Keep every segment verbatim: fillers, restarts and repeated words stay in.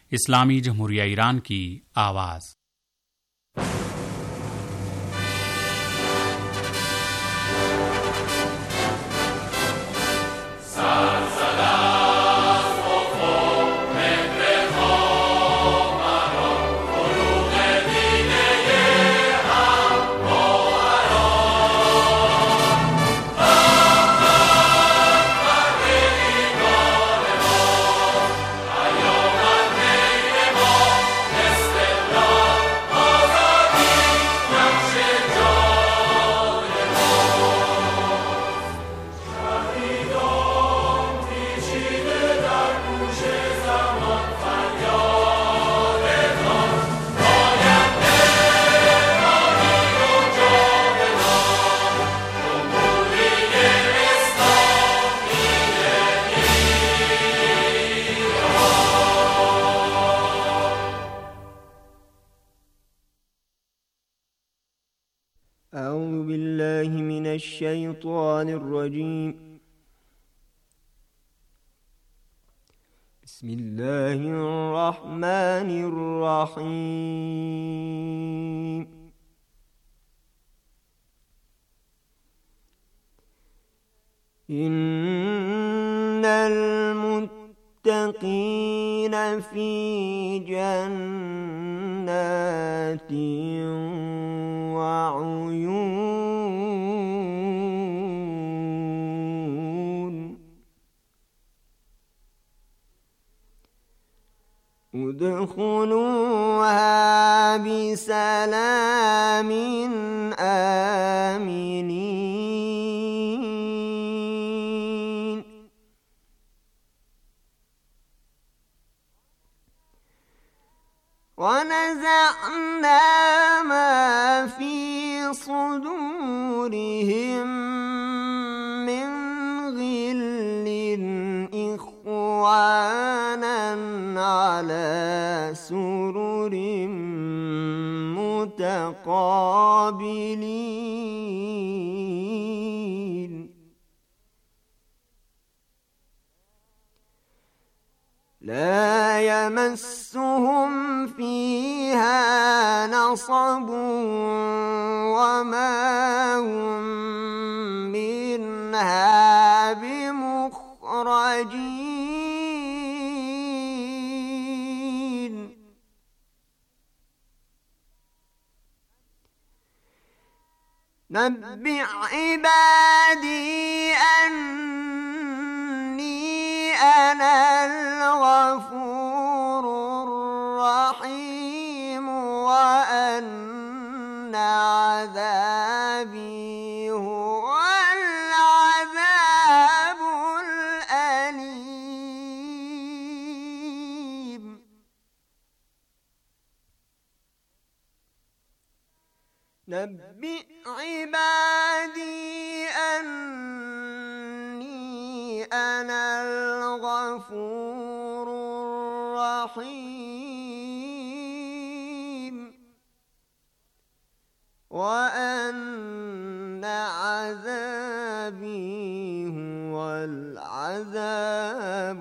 इस्लामी जमहूरिया Iran की आवाज़। أعوذ بالله من الشيطان الرجيم. بسم الله الرحمن الرحيم. إن المتقين في جنات وعيون ادخلوها بسلام آمنين. ونزعنا ما في صدورهم من غل إخوانا على سرر متقابلين. لا يمسهم فيها نصب وما هم منها بمخرجين. نبئ عبادي أني أنا الغفور الرحيم وأن عذابي هو العذاب الأليم. نبئ عبادي أني أنا الغفور الرحيم وأن عذابي هو العذاب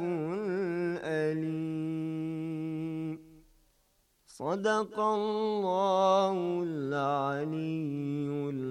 الأليم. صدق الله العلي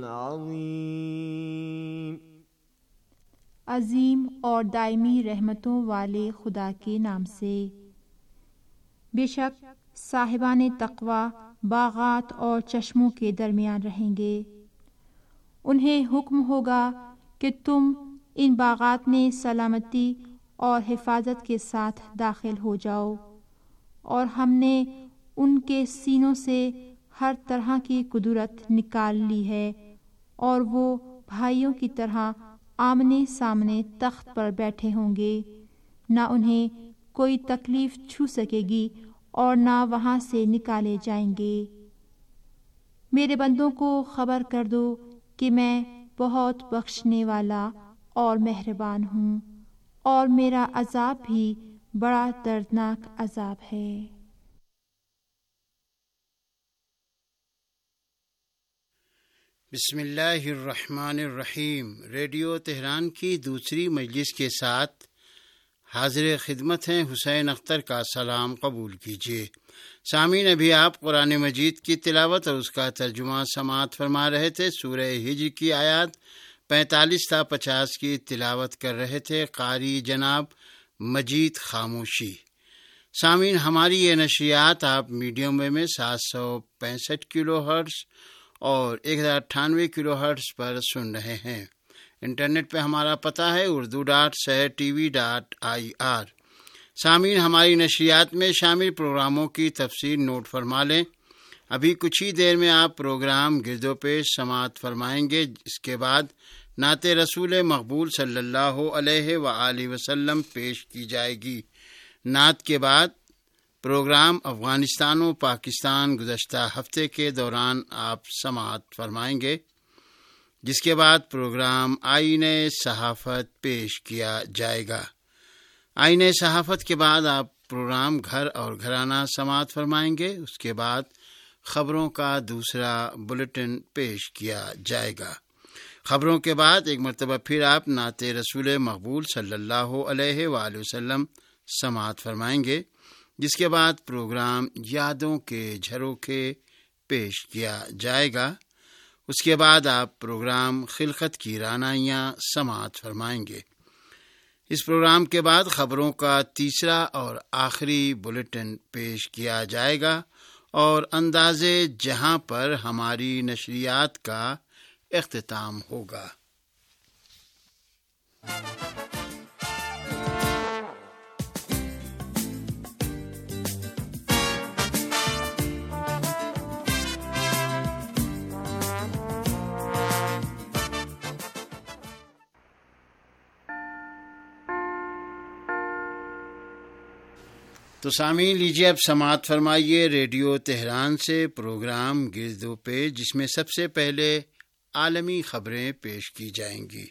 العظيم. अजीम और दायमी रहमतों वाले खुदा के नाम से। बेशक साहिबाने तक़वा बागात और चश्मों के दरमियान रहेंगे। उन्हें हुक्म होगा कि तुम इन बागात में सलामती और हिफाजत के साथ दाखिल हो जाओ, और हमने उनके सीनों से हर तरह की कुदरत निकाल ली है, और वो भाइयों की तरह आमने सामने तख्त पर बैठे होंगे। ना उन्हें कोई तकलीफ छू सकेगी और ना वहाँ से निकाले जाएंगे। मेरे बंदों को खबर कर दो कि मैं बहुत बख्शने वाला और मेहरबान हूँ, और मेरा अजाब भी बड़ा दर्दनाक अजाब है। बिस्मिल्लाहिर्रहमानिर्रहीम। रेडियो तेहरान की दूसरी मजलिस के साथ حاضر خدمت ہیں حسین اختر کا سلام قبول کیجیے۔ سامعین، ابھی آپ قرآن مجید کی تلاوت اور اس کا ترجمہ سماعت فرما رہے تھے۔ سورہ ہجر کی آیات پینتالیس تا پچاس کی تلاوت کر رہے تھے قاری جناب مجید خاموشی۔ سامعین، ہماری یہ نشریات آپ میڈیم ویو میں سات سو پینسٹھ کلو ہرٹز اور ایک ہزار اٹھانوے کلو ہرٹز پر سن رہے ہیں۔ انٹرنیٹ پہ ہمارا پتہ ہے Urdu dot Sahar T V dot I R. سامعین، ہماری نشریات میں شامل پروگراموں کی تفصیل نوٹ فرما لیں۔ ابھی کچھ ہی دیر میں آپ پروگرام گرد و پیش سماعت فرمائیں گے، اس کے بعد نعت رسول مقبول صلی اللہ علیہ وآلہ وسلم پیش کی جائے گی۔ نعت کے بعد پروگرام افغانستان و پاکستان گزشتہ ہفتے کے دوران آپ سماعت فرمائیں گے، جس کے بعد پروگرام آئین صحافت پیش کیا جائے گا۔ آئین صحافت کے بعد آپ پروگرام گھر اور گھرانہ سماعت فرمائیں گے، اس کے بعد خبروں کا دوسرا بلیٹن پیش کیا جائے گا۔ خبروں کے بعد ایک مرتبہ پھر آپ نعت رسول مقبول صلی اللہ علیہ وآلہ وسلم سماعت فرمائیں گے، جس کے بعد پروگرام یادوں کے جھروکے پیش کیا جائے گا۔ اس کے بعد آپ پروگرام خلقت کی رانائیاں سماعت فرمائیں گے۔ اس پروگرام کے بعد خبروں کا تیسرا اور آخری بلیٹن پیش کیا جائے گا اور انداز جہاں پر ہماری نشریات کا اختتام ہوگا۔ تو سامعین، لیجیے اب سماعت فرمائیے ریڈیو تہران سے پروگرام گرد و پیش، جس میں سب سے پہلے عالمی خبریں پیش کی جائیں گی۔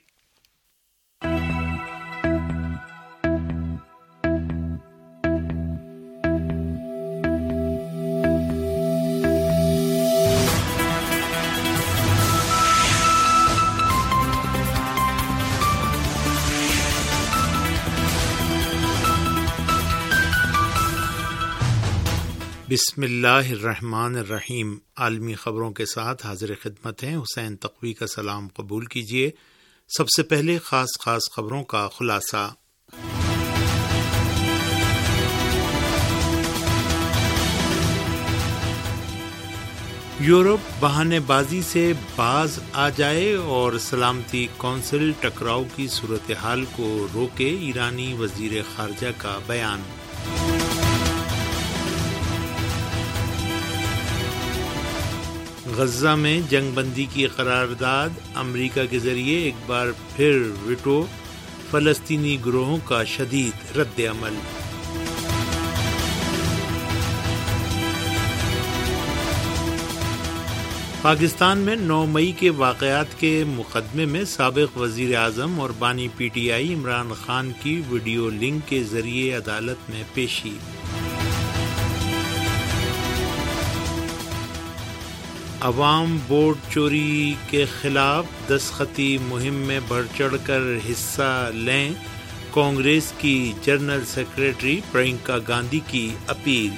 بسم اللہ الرحمن الرحیم۔ عالمی خبروں کے ساتھ حاضر خدمت ہیں حسین تقوی کا سلام قبول کیجیے۔ سب سے پہلے خاص خاص خبروں کا خلاصہ۔ یورپ بہانے بازی سے باز آ جائے اور سلامتی کونسل ٹکراؤ کی صورتحال کو روکے، ایرانی وزیر خارجہ کا بیان۔ غزہ میں جنگ بندی کی قرارداد امریکہ کے ذریعے ایک بار پھر ویٹو، فلسطینی گروہوں کا شدید رد عمل۔ پاکستان میں نو مئی کے واقعات کے مقدمے میں سابق وزیر اعظم اور بانی P T I Imran Khan کی ویڈیو لنک کے ذریعے عدالت میں پیشی۔ عوام ووٹ چوری کے خلاف دستخطی مہم میں بڑھ چڑھ کر حصہ لیں، کانگریس کی جنرل سیکرٹری پرینکا گاندھی کی اپیل۔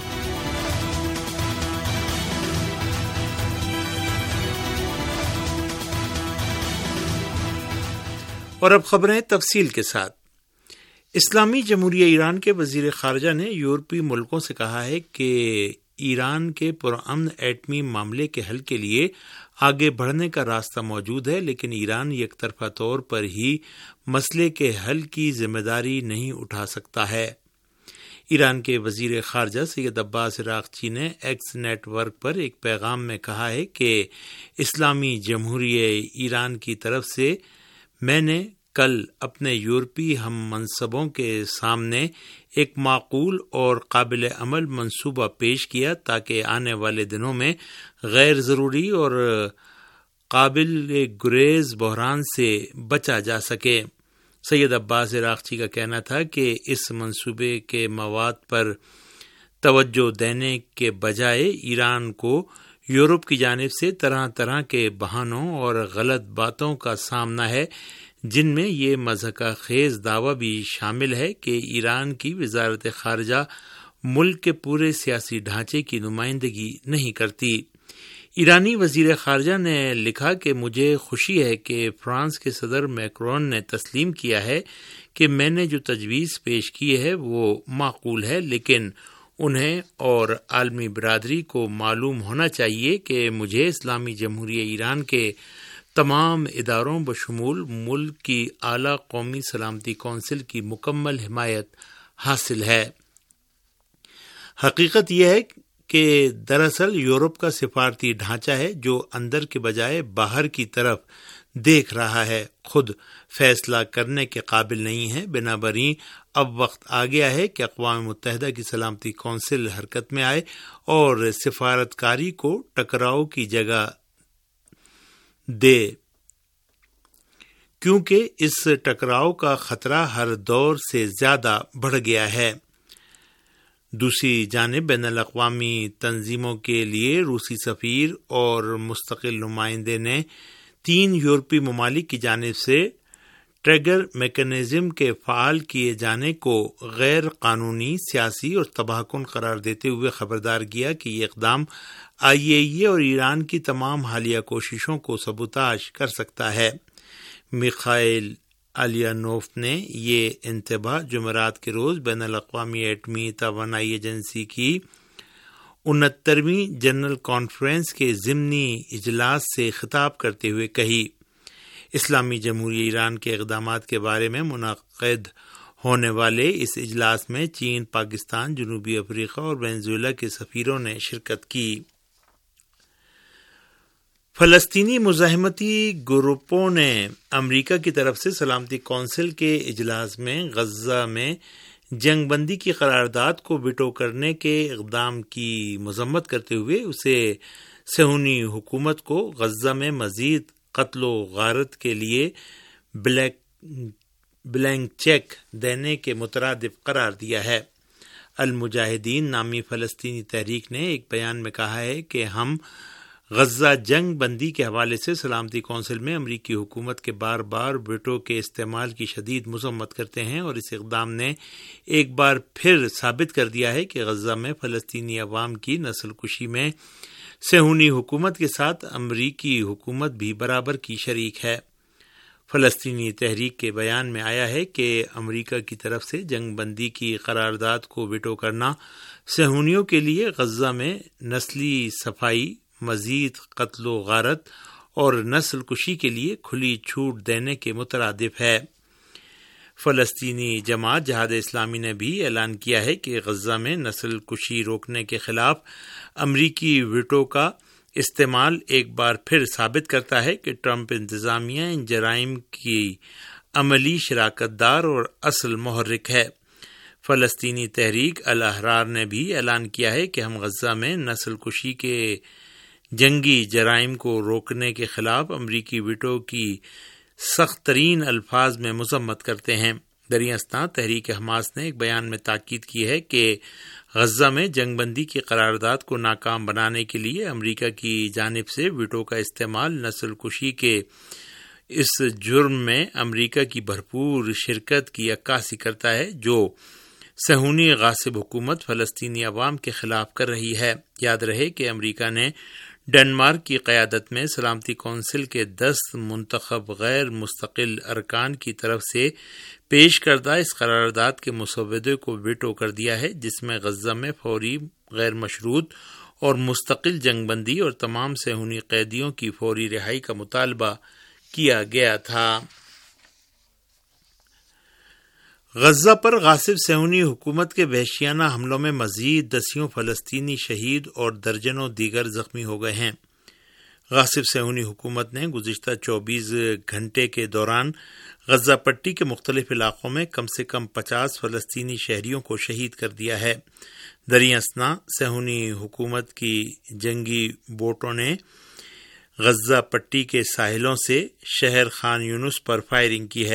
اور اب خبریں تفصیل کے ساتھ۔ اسلامی جمہوریہ ایران کے وزیر خارجہ نے یورپی ملکوں سے کہا ہے کہ ایران کے پرامن ایٹمی معاملے کے حل کے لیے آگے بڑھنے کا راستہ موجود ہے، لیکن ایران یک طرفہ طور پر ہی مسئلے کے حل کی ذمہ داری نہیں اٹھا سکتا ہے۔ ایران کے وزیر خارجہ سید عباس عراقچی نے ایکس نیٹ ورک پر ایک پیغام میں کہا ہے کہ اسلامی جمہوریہ ایران کی طرف سے میں نے کل اپنے یورپی ہم منصبوں کے سامنے ایک معقول اور قابل عمل منصوبہ پیش کیا تاکہ آنے والے دنوں میں غیر ضروری اور قابل گریز بحران سے بچا جا سکے۔ سید عباس عراقچی کا کہنا تھا کہ اس منصوبے کے مواد پر توجہ دینے کے بجائے ایران کو یورپ کی جانب سے طرح طرح کے بہانوں اور غلط باتوں کا سامنا ہے، جن میں یہ مضحکہ خیز دعویٰ بھی شامل ہے کہ ایران کی وزارت خارجہ ملک کے پورے سیاسی ڈھانچے کی نمائندگی نہیں کرتی۔ ایرانی وزیر خارجہ نے لکھا کہ مجھے خوشی ہے کہ فرانس کے صدر میکرون نے تسلیم کیا ہے کہ میں نے جو تجویز پیش کی ہے وہ معقول ہے، لیکن انہیں اور عالمی برادری کو معلوم ہونا چاہیے کہ مجھے اسلامی جمہوریہ ایران کے تمام اداروں بشمول ملک کی اعلیٰ قومی سلامتی کونسل کی مکمل حمایت حاصل ہے۔ حقیقت یہ ہے کہ دراصل یورپ کا سفارتی ڈھانچہ ہے جو اندر کے بجائے باہر کی طرف دیکھ رہا ہے، خود فیصلہ کرنے کے قابل نہیں ہے۔ بنابراین اب وقت آ گیا ہے کہ اقوام متحدہ کی سلامتی کونسل حرکت میں آئے اور سفارتکاری کو ٹکراؤ کی جگہ دے، کیونکہ اس ٹکراؤ کا خطرہ ہر دور سے زیادہ بڑھ گیا ہے۔ دوسری جانب بین الاقوامی تنظیموں کے لیے روسی سفیر اور مستقل نمائندے نے تین یورپی ممالک کی جانب سے ٹریگر میکانزم کے فعال کیے جانے کو غیر قانونی، سیاسی اور تباہ کن قرار دیتے ہوئے خبردار کیا کہ یہ اقدام آئی اے ای اے اور ایران کی تمام حالیہ کوششوں کو سبوتاژ کر سکتا ہے۔ میخائیل الیانوف نے یہ انتباہ جمعرات کے روز بین الاقوامی ایٹمی توانائی ایجنسی کی انہترویں جنرل کانفرنس کے ضمنی اجلاس سے خطاب کرتے ہوئے کہی۔ اسلامی جمہوریہ ایران کے اقدامات کے بارے میں منعقد ہونے والے اس اجلاس میں چین، پاکستان، جنوبی افریقہ اور وینزویلا کے سفیروں نے شرکت کی۔ فلسطینی مزاحمتی گروپوں نے امریکہ کی طرف سے سلامتی کونسل کے اجلاس میں غزہ میں جنگ بندی کی قرارداد کو ویٹو کرنے کے اقدام کی مذمت کرتے ہوئے اسے صہیونی حکومت کو غزہ میں مزید قتل و غارت کے لیے بلیک بلینک چیک دینے کے مترادف قرار دیا ہے۔ المجاہدین نامی فلسطینی تحریک نے ایک بیان میں کہا ہے کہ ہم غزہ جنگ بندی کے حوالے سے سلامتی کونسل میں امریکی حکومت کے بار بار ویٹو کے استعمال کی شدید مذمت کرتے ہیں، اور اس اقدام نے ایک بار پھر ثابت کر دیا ہے کہ غزہ میں فلسطینی عوام کی نسل کشی میں صہیونی حکومت کے ساتھ امریکی حکومت بھی برابر کی شریک ہے۔ فلسطینی تحریک کے بیان میں آیا ہے کہ امریکہ کی طرف سے جنگ بندی کی قرارداد کو ویٹو کرنا صہیونیوں کے لیے غزہ میں نسلی صفائی، مزید قتل و غارت اور نسل کشی کے لیے کھلی چھوٹ دینے کے مترادف ہے۔ فلسطینی جماعت جہاد اسلامی نے بھی اعلان کیا ہے کہ غزہ میں نسل کشی روکنے کے خلاف امریکی ویٹو کا استعمال ایک بار پھر ثابت کرتا ہے کہ ٹرمپ انتظامیہ ان جرائم کی عملی شراکت دار اور اصل محرک ہے۔ فلسطینی تحریک الاحرار نے بھی اعلان کیا ہے کہ ہم غزہ میں نسل کشی کے جنگی جرائم کو روکنے کے خلاف امریکی ویٹو کی سخت ترین الفاظ میں مذمت کرتے ہیں۔ دریں اثنا تحریک حماس نے ایک بیان میں تاکید کی ہے کہ غزہ میں جنگ بندی کی قرارداد کو ناکام بنانے کے لیے امریکہ کی جانب سے ویٹو کا استعمال نسل کشی کے اس جرم میں امریکہ کی بھرپور شرکت کی عکاسی کرتا ہے جو صہیونی غاصب حکومت فلسطینی عوام کے خلاف کر رہی ہے۔ یاد رہے کہ امریکہ نے ڈنمارک کی قیادت میں سلامتی کونسل کے دس منتخب غیر مستقل ارکان کی طرف سے پیش کردہ اس قرارداد کے مسودے کو ویٹو کر دیا ہے، جس میں غزہ میں فوری، غیر مشروط اور مستقل جنگ بندی اور تمام صہیونی قیدیوں کی فوری رہائی کا مطالبہ کیا گیا تھا۔ غزہ پر غاصب صہیونی حکومت کے وحشیانہ حملوں میں مزید دسیوں فلسطینی شہید اور درجنوں دیگر زخمی ہو گئے ہیں۔ غاصب صہیونی حکومت نے گزشتہ چوبیس گھنٹے کے دوران غزہ پٹی کے مختلف علاقوں میں کم سے کم پچاس فلسطینی شہریوں کو شہید کر دیا ہے۔ دریں اثنا صہیونی حکومت کی جنگی بوٹوں نے غزہ پٹی کے ساحلوں سے شہر خان یونس پر فائرنگ کی ہے۔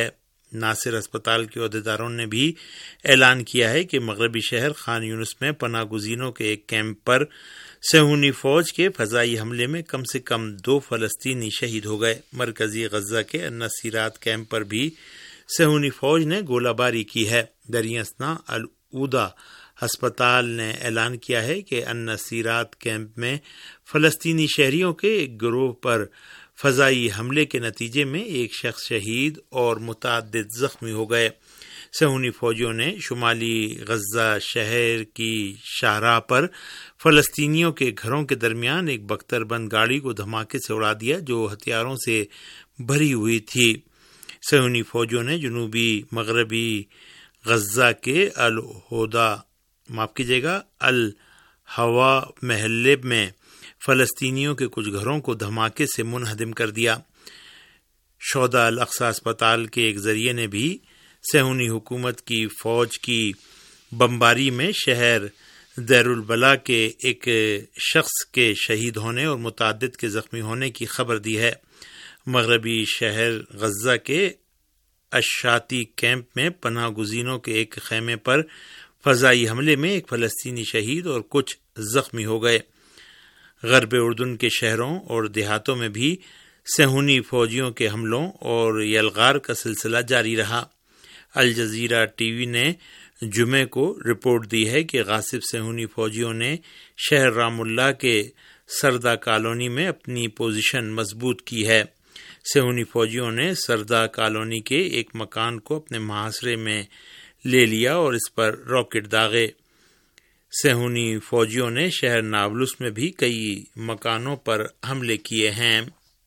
ناصر اسپتال کے عہدیداروں نے بھی اعلان کیا ہے کہ مغربی شہر خان یونس میں پناہ گزینوں کے ایک کیمپ پر صہیونی فوج کے فضائی حملے میں کم سے کم دو فلسطینی شہید ہو گئے۔ مرکزی غزہ کے النصیرات کیمپ پر بھی صہیونی فوج نے گولہ باری کی ہے۔ دریں اثنا العودہ ہسپتال نے اعلان کیا ہے کہ النصیرات کیمپ میں فلسطینی شہریوں کے ایک گروہ پر فضائی حملے کے نتیجے میں ایک شخص شہید اور متعدد زخمی ہو گئے۔ صہیونی فوجیوں نے شمالی غزہ شہر کی شاہراہ پر فلسطینیوں کے گھروں کے درمیان ایک بختر بند گاڑی کو دھماکے سے اڑا دیا جو ہتھیاروں سے بھری ہوئی تھی۔ صہیونی فوجیوں نے جنوبی مغربی غزہ کے الہودا معاف کیجیے گا الہوا محلے میں فلسطینیوں کے کچھ گھروں کو دھماکے سے منہدم کر دیا۔ شہداء الاقصی اسپتال کے ایک ذریعے نے بھی صہیونی حکومت کی فوج کی بمباری میں شہر دیر البلا کے ایک شخص کے شہید ہونے اور متعدد کے زخمی ہونے کی خبر دی ہے۔ مغربی شہر غزہ کے اشاتی کیمپ میں پناہ گزینوں کے ایک خیمے پر فضائی حملے میں ایک فلسطینی شہید اور کچھ زخمی ہو گئے۔ غرب اردن کے شہروں اور دیہاتوں میں بھی صہیونی فوجیوں کے حملوں اور یلغار کا سلسلہ جاری رہا۔ الجزیرہ ٹی وی نے جمعے کو رپورٹ دی ہے کہ غاصب صہیونی فوجیوں نے شہر رام اللہ کے سردا کالونی میں اپنی پوزیشن مضبوط کی ہے۔ صہیونی فوجیوں نے سردا کالونی کے ایک مکان کو اپنے محاصرے میں لے لیا اور اس پر راکٹ داغے۔ صہیونی فوجیوں نے شہر نابلس میں بھی کئی مکانوں پر حملے کیے ہیں۔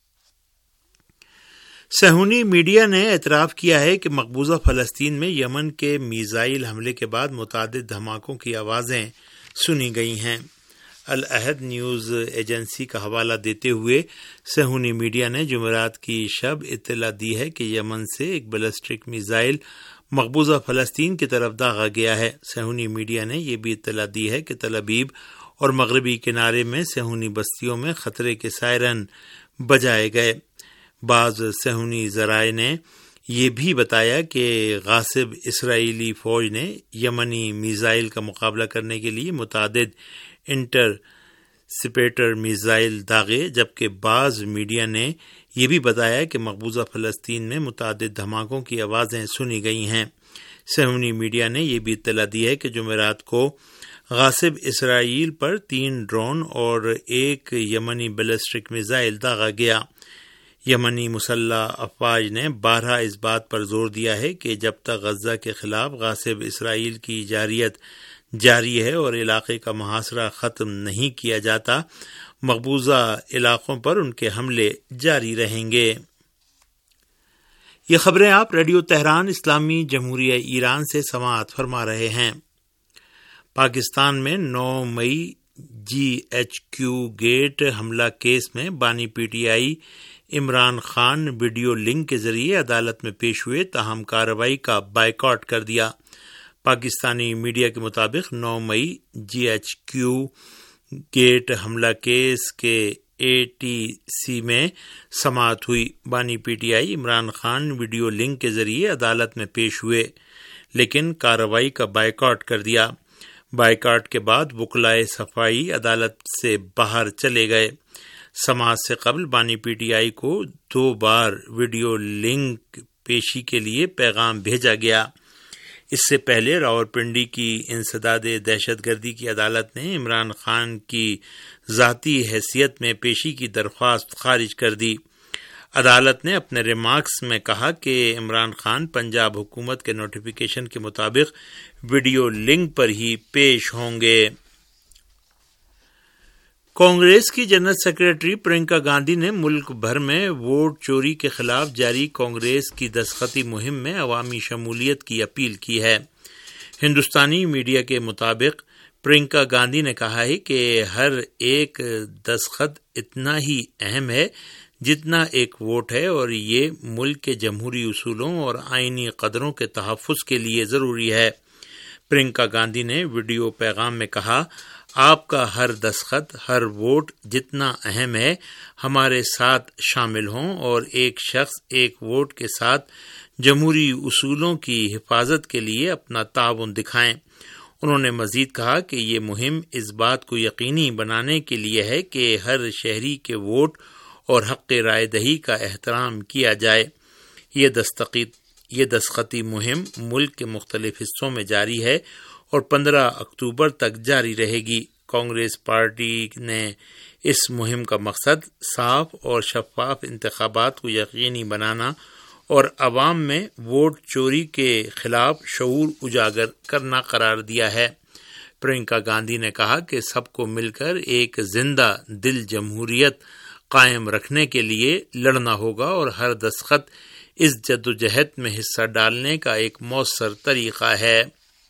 صہیونی میڈیا نے اعتراف کیا ہے کہ مقبوضہ فلسطین میں یمن کے میزائل حملے کے بعد متعدد دھماکوں کی آوازیں سنی گئی ہیں۔ العہد نیوز ایجنسی کا حوالہ دیتے ہوئے صہیونی میڈیا نے جمعرات کی شب اطلاع دی ہے کہ یمن سے ایک بیلسٹک میزائل مقبوضہ فلسطین کی طرف داغا گیا ہے۔ صہیونی میڈیا نے یہ بھی اطلاع دی ہے کہ تل ابیب اور مغربی کنارے میں صہیونی بستیوں میں خطرے کے سائرن بجائے گئے۔ بعض صہیونی ذرائع نے یہ بھی بتایا کہ غاصب اسرائیلی فوج نے یمنی میزائل کا مقابلہ کرنے کے لیے متعدد انٹر سپیٹر میزائل داغے، جبکہ بعض میڈیا نے یہ بھی بتایا کہ مقبوضہ فلسطین میں متعدد دھماکوں کی آوازیں سنی گئی ہیں۔ صہیونی میڈیا نے یہ بھی اطلاع دی ہے کہ جمعرات کو غاصب اسرائیل پر تین ڈرون اور ایک یمنی بیلسٹک میزائل داغا گیا۔ یمنی مسلح افواج نے بارہا اس بات پر زور دیا ہے کہ جب تک غزہ کے خلاف غاصب اسرائیل کی جارحیت جاری ہے اور علاقے کا محاصرہ ختم نہیں کیا جاتا، مقبوضہ علاقوں پر ان کے حملے جاری رہیں گے۔ یہ خبریں آپ ریڈیو تہران اسلامی جمہوریہ ایران سے سماعت فرما رہے ہیں۔ پاکستان میں نو مئی جی ایچ کیو گیٹ حملہ کیس میں بانی P T I Imran Khan video link کے ذریعے عدالت میں پیش ہوئے، تاہم کارروائی کا بائیکاٹ کر دیا۔ پاکستانی میڈیا کے مطابق نو مئی جی ایچ کیو گیٹ حملہ کیس کے اے ٹی سی میں سماعت ہوئی۔ بانی P T I Imran Khan video link کے ذریعے عدالت میں پیش ہوئے لیکن کارروائی کا بائیکاٹ کر دیا۔ بائیکاٹ کے بعد وکلائے صفائی عدالت سے باہر چلے گئے۔ سماعت سے قبل بانی پی ٹی آئی کو دو بار ویڈیو لنک پیشی کے لیے پیغام بھیجا گیا۔ اس سے پہلے راولپنڈی کی انسداد دہشت گردی کی عدالت نے عمران خان کی ذاتی حیثیت میں پیشی کی درخواست خارج کر دی۔ عدالت نے اپنے ریمارکس میں کہا کہ عمران خان پنجاب حکومت کے نوٹیفیکیشن کے مطابق ویڈیو لنک پر ہی پیش ہوں گے۔ کانگریس کی جنرل سیکرٹری پرینکا گاندھی نے ملک بھر میں ووٹ چوری کے خلاف جاری کانگریس کی دستخطی مہم میں عوامی شمولیت کی اپیل کی ہے۔ ہندوستانی میڈیا کے مطابق پرینکا گاندھی نے کہا ہے کہ ہر ایک دستخط اتنا ہی اہم ہے جتنا ایک ووٹ ہے اور یہ ملک کے جمہوری اصولوں اور آئینی قدروں کے تحفظ کے لیے ضروری ہے۔ پرینکا گاندھی نے ویڈیو پیغام میں کہا، آپ کا ہر دستخط، ہر ووٹ جتنا اہم ہے، ہمارے ساتھ شامل ہوں اور ایک شخص ایک ووٹ کے ساتھ جمہوری اصولوں کی حفاظت کے لیے اپنا تعاون دکھائیں۔ انہوں نے مزید کہا کہ یہ مہم اس بات کو یقینی بنانے کے لیے ہے کہ ہر شہری کے ووٹ اور حق رائے دہی کا احترام کیا جائے۔ یہ دستخط یہ دستخطی مہم ملک کے مختلف حصوں میں جاری ہے اور پندرہ اکتوبر تک جاری رہے گی۔ کانگریس پارٹی نے اس مہم کا مقصد صاف اور شفاف انتخابات کو یقینی بنانا اور عوام میں ووٹ چوری کے خلاف شعور اجاگر کرنا قرار دیا ہے۔ پرینکا گاندھی نے کہا کہ سب کو مل کر ایک زندہ دل جمہوریت قائم رکھنے کے لیے لڑنا ہوگا اور ہر دستخط اس جدوجہد میں حصہ ڈالنے کا ایک مؤثر طریقہ ہے۔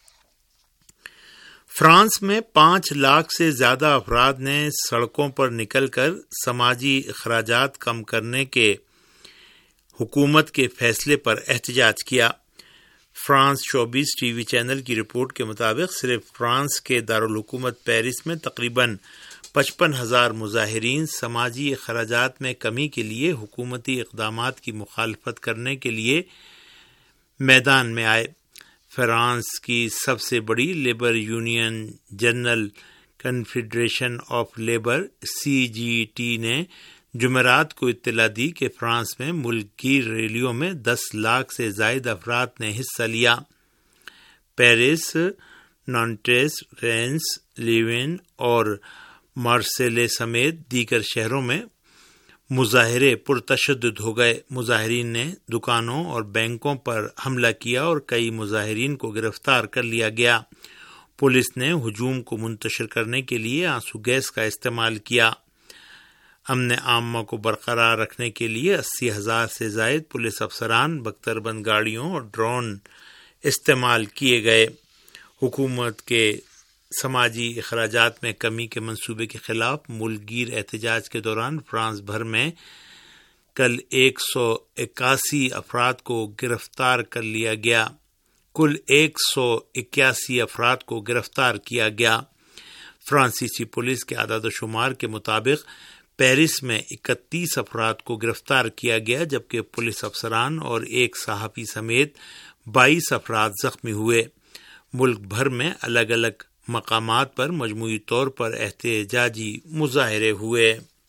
فرانس میں پانچ لاکھ سے زیادہ افراد نے سڑکوں پر نکل کر سماجی اخراجات کم کرنے کے حکومت کے فیصلے پر احتجاج کیا۔ فرانس چوبیس ٹی وی چینل کی رپورٹ کے مطابق صرف فرانس کے دارالحکومت پیرس میں تقریباً پچپن ہزار مظاہرین سماجی اخراجات میں کمی کے لیے حکومتی اقدامات کی مخالفت کرنے کے لیے میدان میں آئے۔ فرانس کی سب سے بڑی labour union general confederation of labour C G T نے جمعرات کو اطلاع دی کہ فرانس میں ملک گیر ریلیوں میں دس لاکھ سے زائد افراد نے حصہ لیا۔ پیرس، نانٹس، رینس، لیون اور مارسیلے سمیت دیگر شہروں میں مظاہرے پرتشدد ہو گئے۔ مظاہرین نے دکانوں اور بینکوں پر حملہ کیا اور کئی مظاہرین کو گرفتار کر لیا گیا۔ پولیس نے ہجوم کو منتشر کرنے کے لیے آنسو گیس کا استعمال کیا۔ امن عامہ کو برقرار رکھنے کے لیے اسی ہزار سے زائد پولیس افسران، بختربند گاڑیوں اور ڈرون استعمال کیے گئے۔ حکومت کے سماجی اخراجات میں کمی کے منصوبے کے خلاف ملک گیر احتجاج کے دوران فرانس بھر میں کل ایک سو اکاسی افراد کو گرفتار کر لیا گیا کل ایک سو اکیاسی افراد کو گرفتار کیا گیا۔ فرانسیسی پولیس کے اعداد و شمار کے مطابق پیرس میں اکتیس افراد کو گرفتار کیا گیا، جبکہ پولیس افسران اور ایک صحافی سمیت بائیس افراد زخمی ہوئے۔ ملک بھر میں الگ الگ مقامات پر مجموعی طور پر احتجاجی مظاہرے ہوئے۔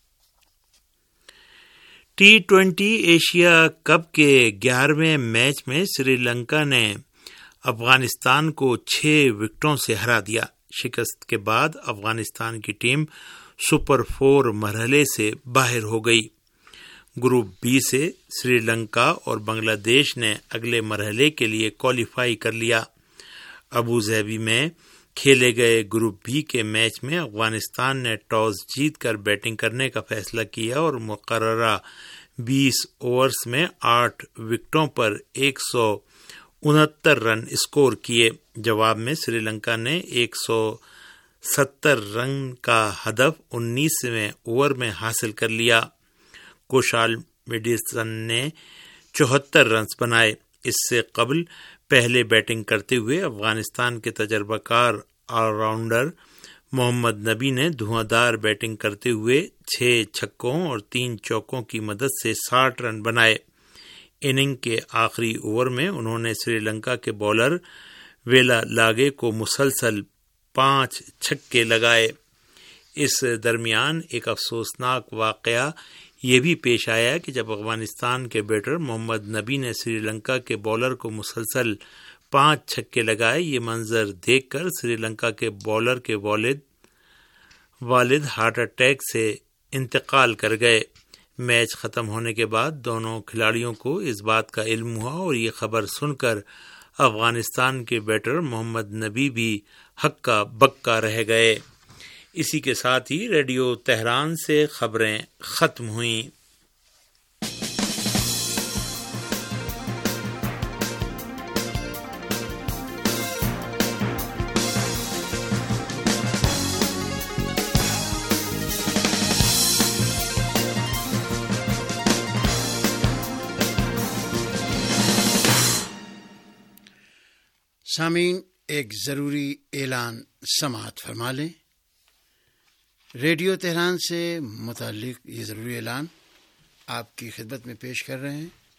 ٹی ٹوینٹی ایشیا کپ کے گیارہویں میچ میں سری لنکا نے افغانستان کو چھ وکٹوں سے ہرا دیا۔ شکست کے بعد افغانستان کی ٹیم سپر فور مرحلے سے باہر ہو گئی۔ گروپ بی سے سری لنکا اور بنگلہ دیش نے اگلے مرحلے کے لیے کوالیفائی کر لیا۔ ابو ظہبی میں کھیلے گئے گروپ بی کے میچ میں افغانستان نے ٹاس جیت کر بیٹنگ کرنے کا فیصلہ کیا اور مقررہ بیس اوورز میں آٹھ وکٹوں پر ایک سو انہتر رن اسکور کیے۔ جواب میں سری لنکا نے ایک سو ستر رن کا ہدف انیسویں اوور میں حاصل کر لیا۔ کوشال میڈیسن نے چوہتر رنز بنائے۔ اس سے قبل پہلے بیٹنگ کرتے ہوئے افغانستان کے تجربہ کار آل راؤنڈر محمد نبی نے دھواں دھار بیٹنگ کرتے ہوئے چھ چھکوں اور تین چوکوں کی مدد سے ساٹھ رن بنائے۔ اننگ کے آخری اوور میں انہوں نے سری لنکا کے بالر ویلا لاگے کو مسلسل پانچ چھکے لگائے۔ اس درمیان ایک افسوسناک واقعہ یہ بھی پیش آیا کہ جب افغانستان کے بیٹر محمد نبی نے سری لنکا کے بالر کو مسلسل پانچ چھکے لگائے، یہ منظر دیکھ کر سری لنکا کے بالر کے والد والد ہارٹ اٹیک سے انتقال کر گئے۔ میچ ختم ہونے کے بعد دونوں کھلاڑیوں کو اس بات کا علم ہوا اور یہ خبر سن کر افغانستان کے بیٹر محمد نبی بھی ہکا بکا رہ گئے۔ اسی کے ساتھ ہی ریڈیو تہران سے خبریں ختم ہوئیں۔ سامعین، ایک ضروری اعلان سماعت فرما لیں۔ ریڈیو تہران سے متعلق یہ ضروری اعلان آپ کی خدمت میں پیش کر رہے ہیں۔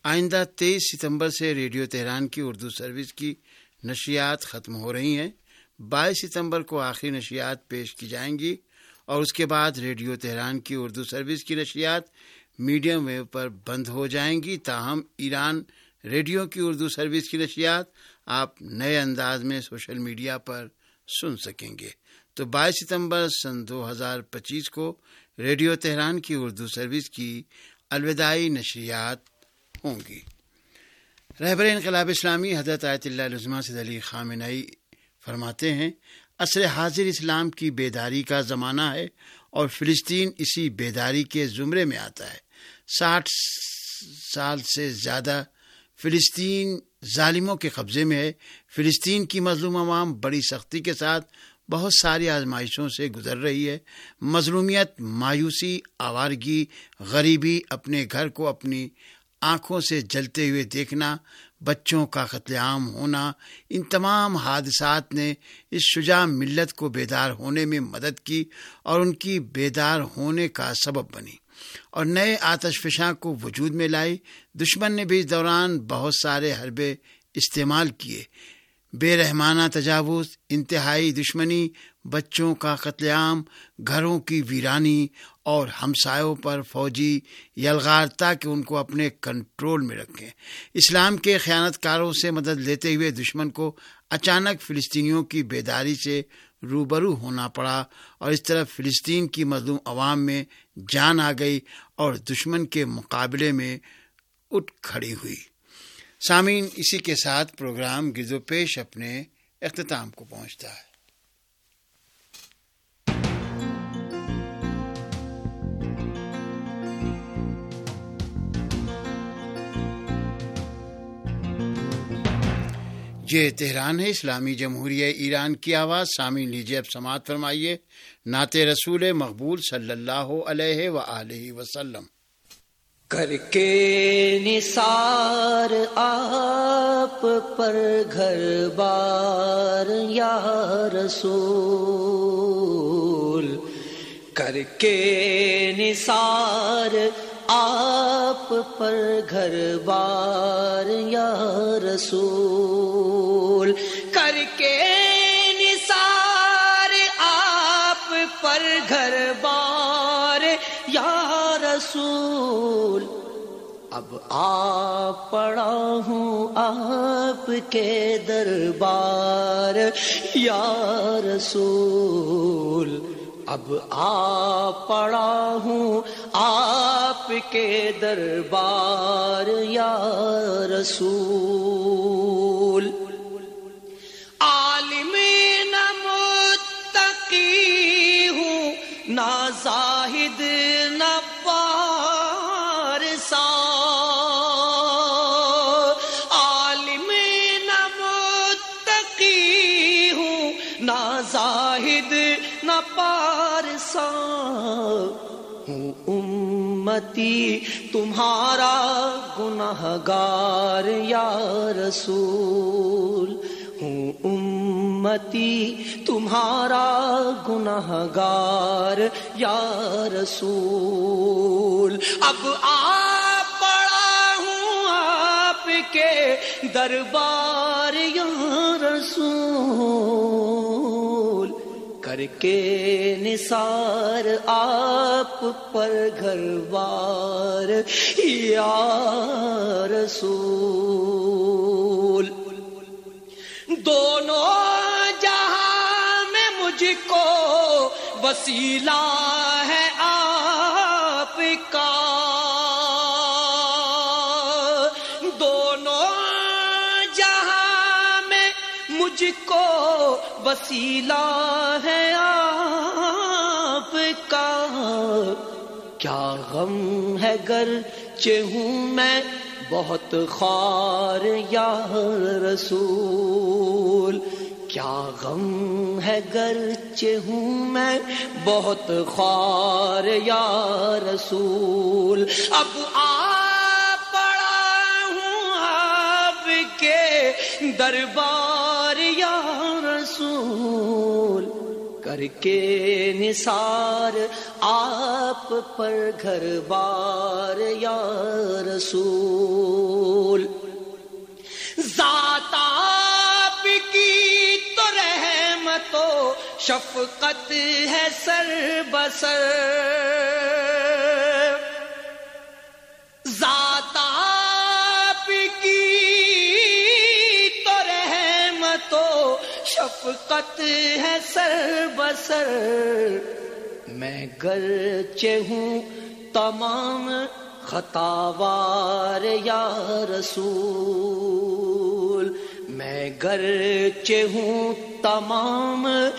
آئندہ تیئیس ستمبر سے ریڈیو تہران کی اردو سروس کی نشریات ختم ہو رہی ہیں۔ بائیس ستمبر کو آخری نشریات پیش کی جائیں گی اور اس کے بعد ریڈیو تہران کی اردو سروس کی نشریات میڈیم ویو پر بند ہو جائیں گی۔ تاہم ایران ریڈیو کی اردو سروس کی نشریات آپ نئے انداز میں سوشل میڈیا پر سن سکیں گے۔ تو بائیس ستمبر سن دو ہزار پچیس کو ریڈیو تہران کی اردو سروس کی الوداعی نشریات ہوں گی۔ رہبر انقلاب اسلامی حضرت آیت اللہ العظمیٰ سید علی خامنہئی فرماتے ہیں، عصر حاضر اسلام کی بیداری کا زمانہ ہے اور فلسطین اسی بیداری کے زمرے میں آتا ہے۔ ساٹھ سال سے زیادہ فلسطین ظالموں کے قبضے میں ہے۔ فلسطین کی مظلوم عوام بڑی سختی کے ساتھ بہت ساری آزمائشوں سے گزر رہی ہے۔ مظلومیت، مایوسی، آوارگی، غریبی، اپنے گھر کو اپنی آنکھوں سے جلتے ہوئے دیکھنا، بچوں کا قتل عام ہونا، ان تمام حادثات نے اس شجاع ملت کو بیدار ہونے میں مدد کی اور ان کی بیدار ہونے کا سبب بنی اور نئے آتش فشاں کو وجود میں لائی۔ دشمن نے بھی اس دوران بہت سارے حربے استعمال کیے، بے رحمانہ تجاوز، انتہائی دشمنی، بچوں کا قتل عام، گھروں کی ویرانی اور ہمسایوں پر فوجی یلغار تاکہ ان کو اپنے کنٹرول میں رکھیں۔ اسلام کے خیانت کاروں سے مدد لیتے ہوئے دشمن کو اچانک فلسطینیوں کی بیداری سے روبرو ہونا پڑا اور اس طرح فلسطین کی مظلوم عوام میں جان آ گئی اور دشمن کے مقابلے میں اٹھ کھڑی ہوئی۔ سامعین، اسی کے ساتھ پروگرام گرد و پیش اپنے اختتام کو پہنچتا ہے۔ یہ تہران ہے، اسلامی جمہوریہ ایران کی آواز۔ سامعین، لیجیے اب سماعت فرمائیے نعت رسول مقبول صلی اللہ علیہ وآلہ وسلم۔ کر کے نثار آپ پر گھر بار یا رسول، کر کے نثار آپ پر گھر بار یا رسول، کر کے نثار آپ پر گھر بار یا رسول، اب آ پڑا ہوں آپ کے دربار یا رسول، اب آ پڑا ہوں آپ کے دربار یا رسول۔ عالم نہ متقی ہوں، نہ زاہد نہ پارسا، عالم نہ متقی ہوں، نہ زاہد نہ پارسا، ہوں امتی تمہارا گنہگار یا رسول، ہوں امتی تمہارا گنہگار یا رسول، اب آ پڑا ہوں آپ کے دربار یا رسول، کر کے نثار آپ پر گھر بار یا رسول۔ دونوں جہاں میں مجھ کو وسیلہ ہے آپ کا، دونوں جہاں میں مجھ کو وسیلہ ہے آپ کا، کیا غم ہے گرچہ ہوں میں بہت خوار یا رسول، کیا غم ہے گرچہ ہوں میں بہت خوار یا رسول، اب آ پڑا ہوں آپ کے دربار یا رسول، کر کے نثار آپ پر گھر بار یا رسول. ذات آپ کی تو رحمت و شفقت ہے سر بسر. ذات آپ کی تو رحمت و شفقت ہے سر بسر. میں گرچہ ہوں تمام خطاوار یا رسول. میں گرچہ ہوں تمام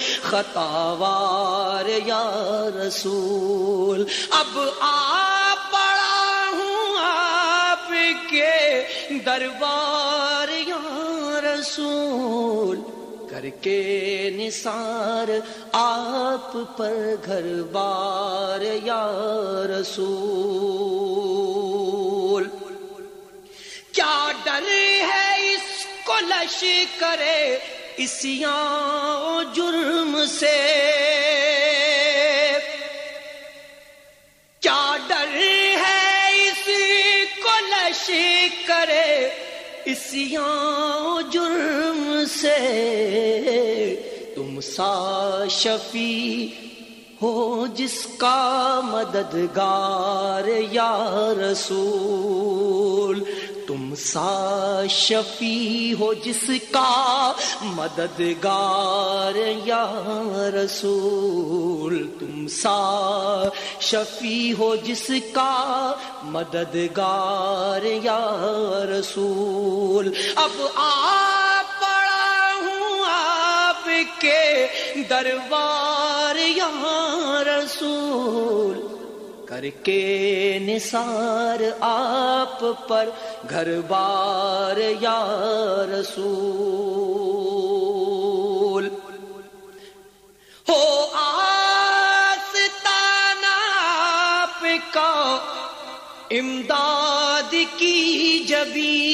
خطاوار یا رسول. اب آپ پڑا ہوں آپ کے دربار یا رسول. کر کے نثار آپ پر گھر بار یا رسول. کیا ڈر ہے اس کو لشکر عصیاں و جرم سے. کیا ڈر ہے اس کو لشکر عصیاں و جرم سے. تم سا شفیع ہو جس کا مددگار یا رسول. تم سا شفیع ہو جس کا مددگار یا رسول. تم سا شفیع ہو جس کا مددگار یا رسول. اب آپ پڑا ہوں آپ کے دربار یا رسول. کر کے نثار آپ پر گھر بار یا رسول. ہو آستانہ آپ کا امداد کی جبیں.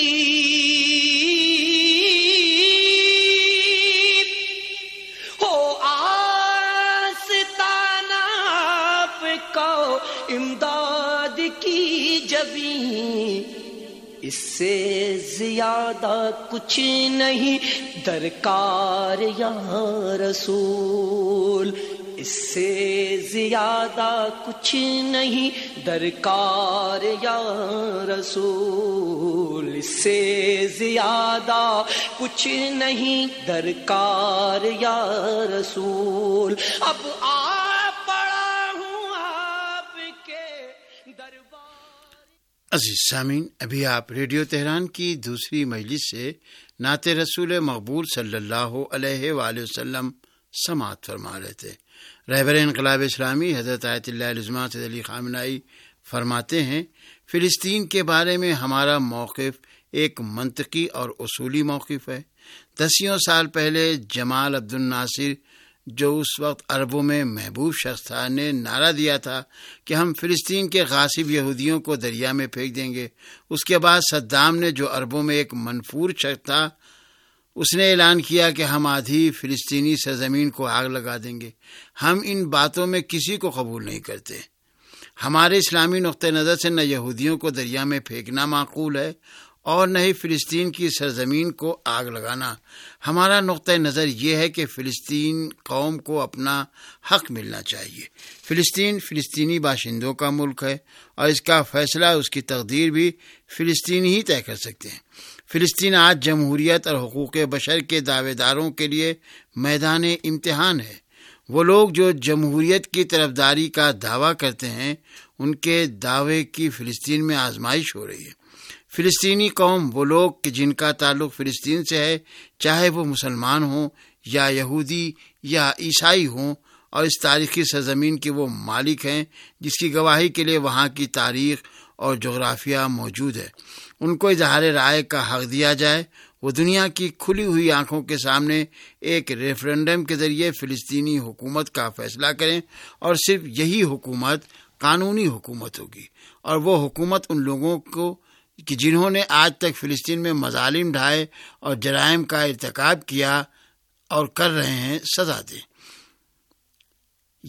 امداد کی جبیں. اس سے زیادہ کچھ نہیں درکار یا رسول. اس سے زیادہ کچھ نہیں درکار یا رسول. اس سے زیادہ کچھ نہیں درکار یا رسول. اب آپ پڑا ہوں آپ کے دربار. عزیز سامعین، ابھی آپ ریڈیو تہران کی دوسری مجلس سے نعت رسول مقبول صلی اللہ علیہ وآلہ وسلم سماعت فرما رہے تھے. رہبر انقلاب اسلامی حضرت آیت اللہ العظمیٰ سید علی خامنہئی فرماتے ہیں، فلسطین کے بارے میں ہمارا موقف ایک منطقی اور اصولی موقف ہے. دسیوں سال پہلے جمال عبد الناصر، جو اس وقت عربوں میں محبوب شخص تھا، نے نعرہ دیا تھا کہ ہم فلسطین کے غاصب یہودیوں کو دریا میں پھینک دیں گے. اس کے بعد صدام نے، جو عربوں میں ایک منفور شخص تھا، اس نے اعلان کیا کہ ہم آدھی فلسطینی سرزمین کو آگ لگا دیں گے. ہم ان باتوں میں کسی کو قبول نہیں کرتے. ہمارے اسلامی نقطہ نظر سے نہ یہودیوں کو دریا میں پھینکنا معقول ہے اور نہ ہی فلسطین کی سرزمین کو آگ لگانا. ہمارا نقطہ نظر یہ ہے کہ فلسطین قوم کو اپنا حق ملنا چاہیے. فلسطین فلسطینی باشندوں کا ملک ہے اور اس کا فیصلہ، اس کی تقدیر بھی فلسطینی ہی طے کر سکتے ہیں. فلسطین آج جمہوریت اور حقوق بشر کے دعوے داروں کے لیے میدان امتحان ہے. وہ لوگ جو جمہوریت کی طرفداری کا دعویٰ کرتے ہیں، ان کے دعوے کی فلسطین میں آزمائش ہو رہی ہے. فلسطینی قوم وہ لوگ کہ جن کا تعلق فلسطین سے ہے، چاہے وہ مسلمان ہوں یا یہودی یا عیسائی ہوں، اور اس تاریخی سرزمین کے وہ مالک ہیں جس کی گواہی کے لیے وہاں کی تاریخ اور جغرافیہ موجود ہے. ان کو اظہار رائے کا حق دیا جائے. وہ دنیا کی کھلی ہوئی آنکھوں کے سامنے ایک ریفرنڈم کے ذریعے فلسطینی حکومت کا فیصلہ کریں، اور صرف یہی حکومت قانونی حکومت ہوگی، اور وہ حکومت ان لوگوں کو کہ جنہوں نے آج تک فلسطین میں مظالم ڈھائے اور جرائم کا ارتکاب کیا اور کر رہے ہیں سزا دے.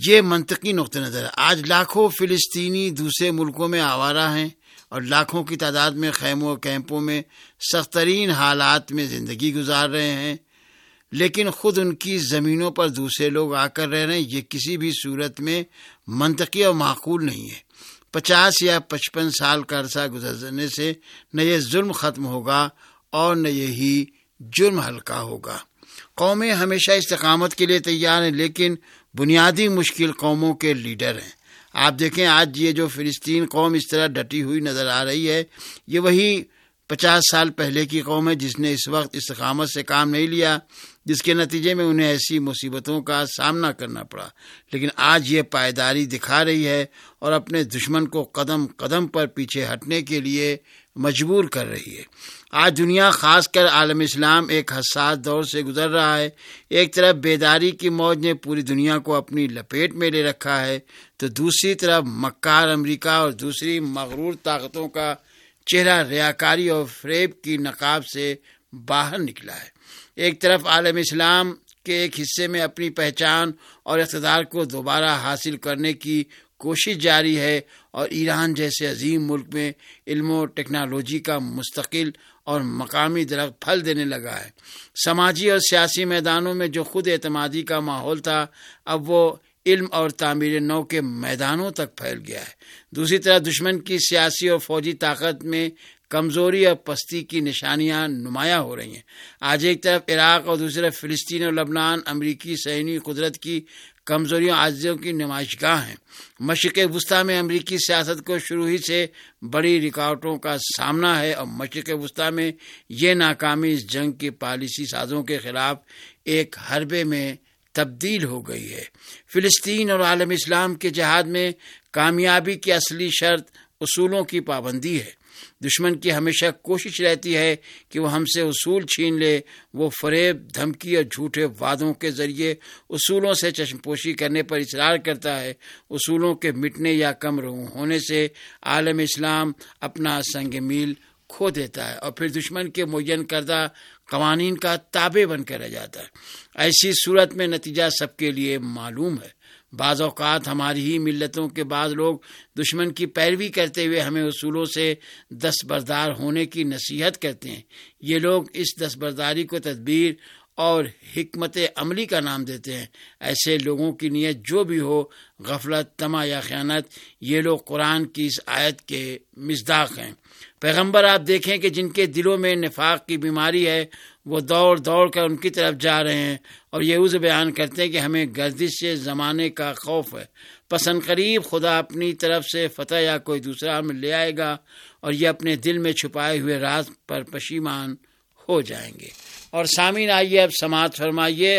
یہ منطقی نقطہ نظر ہے۔ آج لاکھوں فلسطینی دوسرے ملکوں میں آوارہ ہیں اور لاکھوں کی تعداد میں خیموں اور کیمپوں میں سخت ترین حالات میں زندگی گزار رہے ہیں، لیکن خود ان کی زمینوں پر دوسرے لوگ آ کر رہ رہے ہیں۔ یہ کسی بھی صورت میں منطقی اور معقول نہیں ہے۔ پچاس یا پچپن سال کا عرصہ گزرنے سے نہ یہ ظلم ختم ہوگا اور نہ یہی جرم ہلکا ہوگا۔ قومیں ہمیشہ استقامت کے لیے تیار ہیں، لیکن بنیادی مشکل قوموں کے لیڈر ہیں۔ آپ دیکھیں آج یہ جو فلسطین قوم اس طرح ڈٹی ہوئی نظر آ رہی ہے، یہ وہی پچاس سال پہلے کی قوم ہے جس نے اس وقت استقامت سے کام نہیں لیا، جس کے نتیجے میں انہیں ایسی مصیبتوں کا سامنا کرنا پڑا، لیکن آج یہ پائیداری دکھا رہی ہے اور اپنے دشمن کو قدم قدم پر پیچھے ہٹنے کے لیے مجبور کر رہی ہے۔ آج دنیا خاص کر عالم اسلام ایک حساس دور سے گزر رہا ہے۔ ایک طرف بیداری کی موج نے پوری دنیا کو اپنی لپیٹ میں لے رکھا ہے، تو دوسری طرف مکار امریکہ اور دوسری مغرور طاقتوں کا چہرہ ریاکاری اور فریب کی نقاب سے باہر نکلا ہے۔ ایک طرف عالم اسلام کے ایک حصے میں اپنی پہچان اور اقتدار کو دوبارہ حاصل کرنے کی کوشش جاری ہے، اور ایران جیسے عظیم ملک میں علم و ٹیکنالوجی کا مستقل اور مقامی درخت پھل دینے لگا ہے۔ سماجی اور سیاسی میدانوں میں جو خود اعتمادی کا ماحول تھا، اب وہ علم اور تعمیر نو کے میدانوں تک پھیل گیا ہے۔ دوسری طرف دشمن کی سیاسی اور فوجی طاقت میں کمزوری اور پستی کی نشانیاں نمایاں ہو رہی ہیں۔ آج ایک طرف عراق اور دوسری طرف فلسطین اور لبنان امریکی صہیونی قدرت کی کمزوریوں عاجزیوں کی نمائش گاہ ہیں۔ مشرق وسطیٰ میں امریکی سیاست کو شروع ہی سے بڑی رکاوٹوں کا سامنا ہے، اور مشرق وسطیٰ میں یہ ناکامی اس جنگ کی پالیسی سازوں کے خلاف ایک حربے میں تبدیل ہو گئی ہے۔ فلسطین اور عالم اسلام کے جہاد میں کامیابی کی اصلی شرط اصولوں کی پابندی ہے۔ دشمن کی ہمیشہ کوشش رہتی ہے کہ وہ ہم سے اصول چھین لے۔ وہ فریب، دھمکی اور جھوٹے وعدوں کے ذریعے اصولوں سے چشم پوشی کرنے پر اصرار کرتا ہے۔ اصولوں کے مٹنے یا کم رنگ ہونے سے عالم اسلام اپنا سنگ میل کھو دیتا ہے اور پھر دشمن کے معین کردہ قوانین کا تابع بن کر رہ جاتا ہے۔ ایسی صورت میں نتیجہ سب کے لیے معلوم ہے۔ بعض اوقات ہماری ہی ملتوں کے بعض لوگ دشمن کی پیروی کرتے ہوئے ہمیں اصولوں سے دستبردار ہونے کی نصیحت کرتے ہیں۔ یہ لوگ اس دستبرداری کو تدبیر اور حکمت عملی کا نام دیتے ہیں۔ ایسے لوگوں کی نیت جو بھی ہو، غفلت، طمع یا خیانت، یہ لوگ قرآن کی اس آیت کے مصداق ہیں۔ پیغمبر آپ دیکھیں کہ جن کے دلوں میں نفاق کی بیماری ہے، وہ دوڑ دوڑ کر ان کی طرف جا رہے ہیں اور یہ عذر بیان کرتے ہیں کہ ہمیں گردش سے زمانے کا خوف ہے۔ پس عنقریب خدا اپنی طرف سے فتح یا کوئی دوسرا عمل لے آئے گا اور یہ اپنے دل میں چھپائے ہوئے راز پر پشیمان ہو جائیں گے۔ اور سامعین، آئیے اب سماعت فرمائیے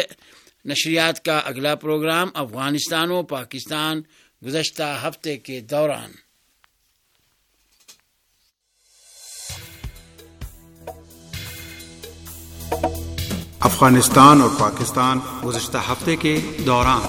نشریات کا اگلا پروگرام افغانستان و پاکستان گزشتہ ہفتے کے دوران۔ افغانستان اور پاکستان گزشتہ ہفتے کے دوران۔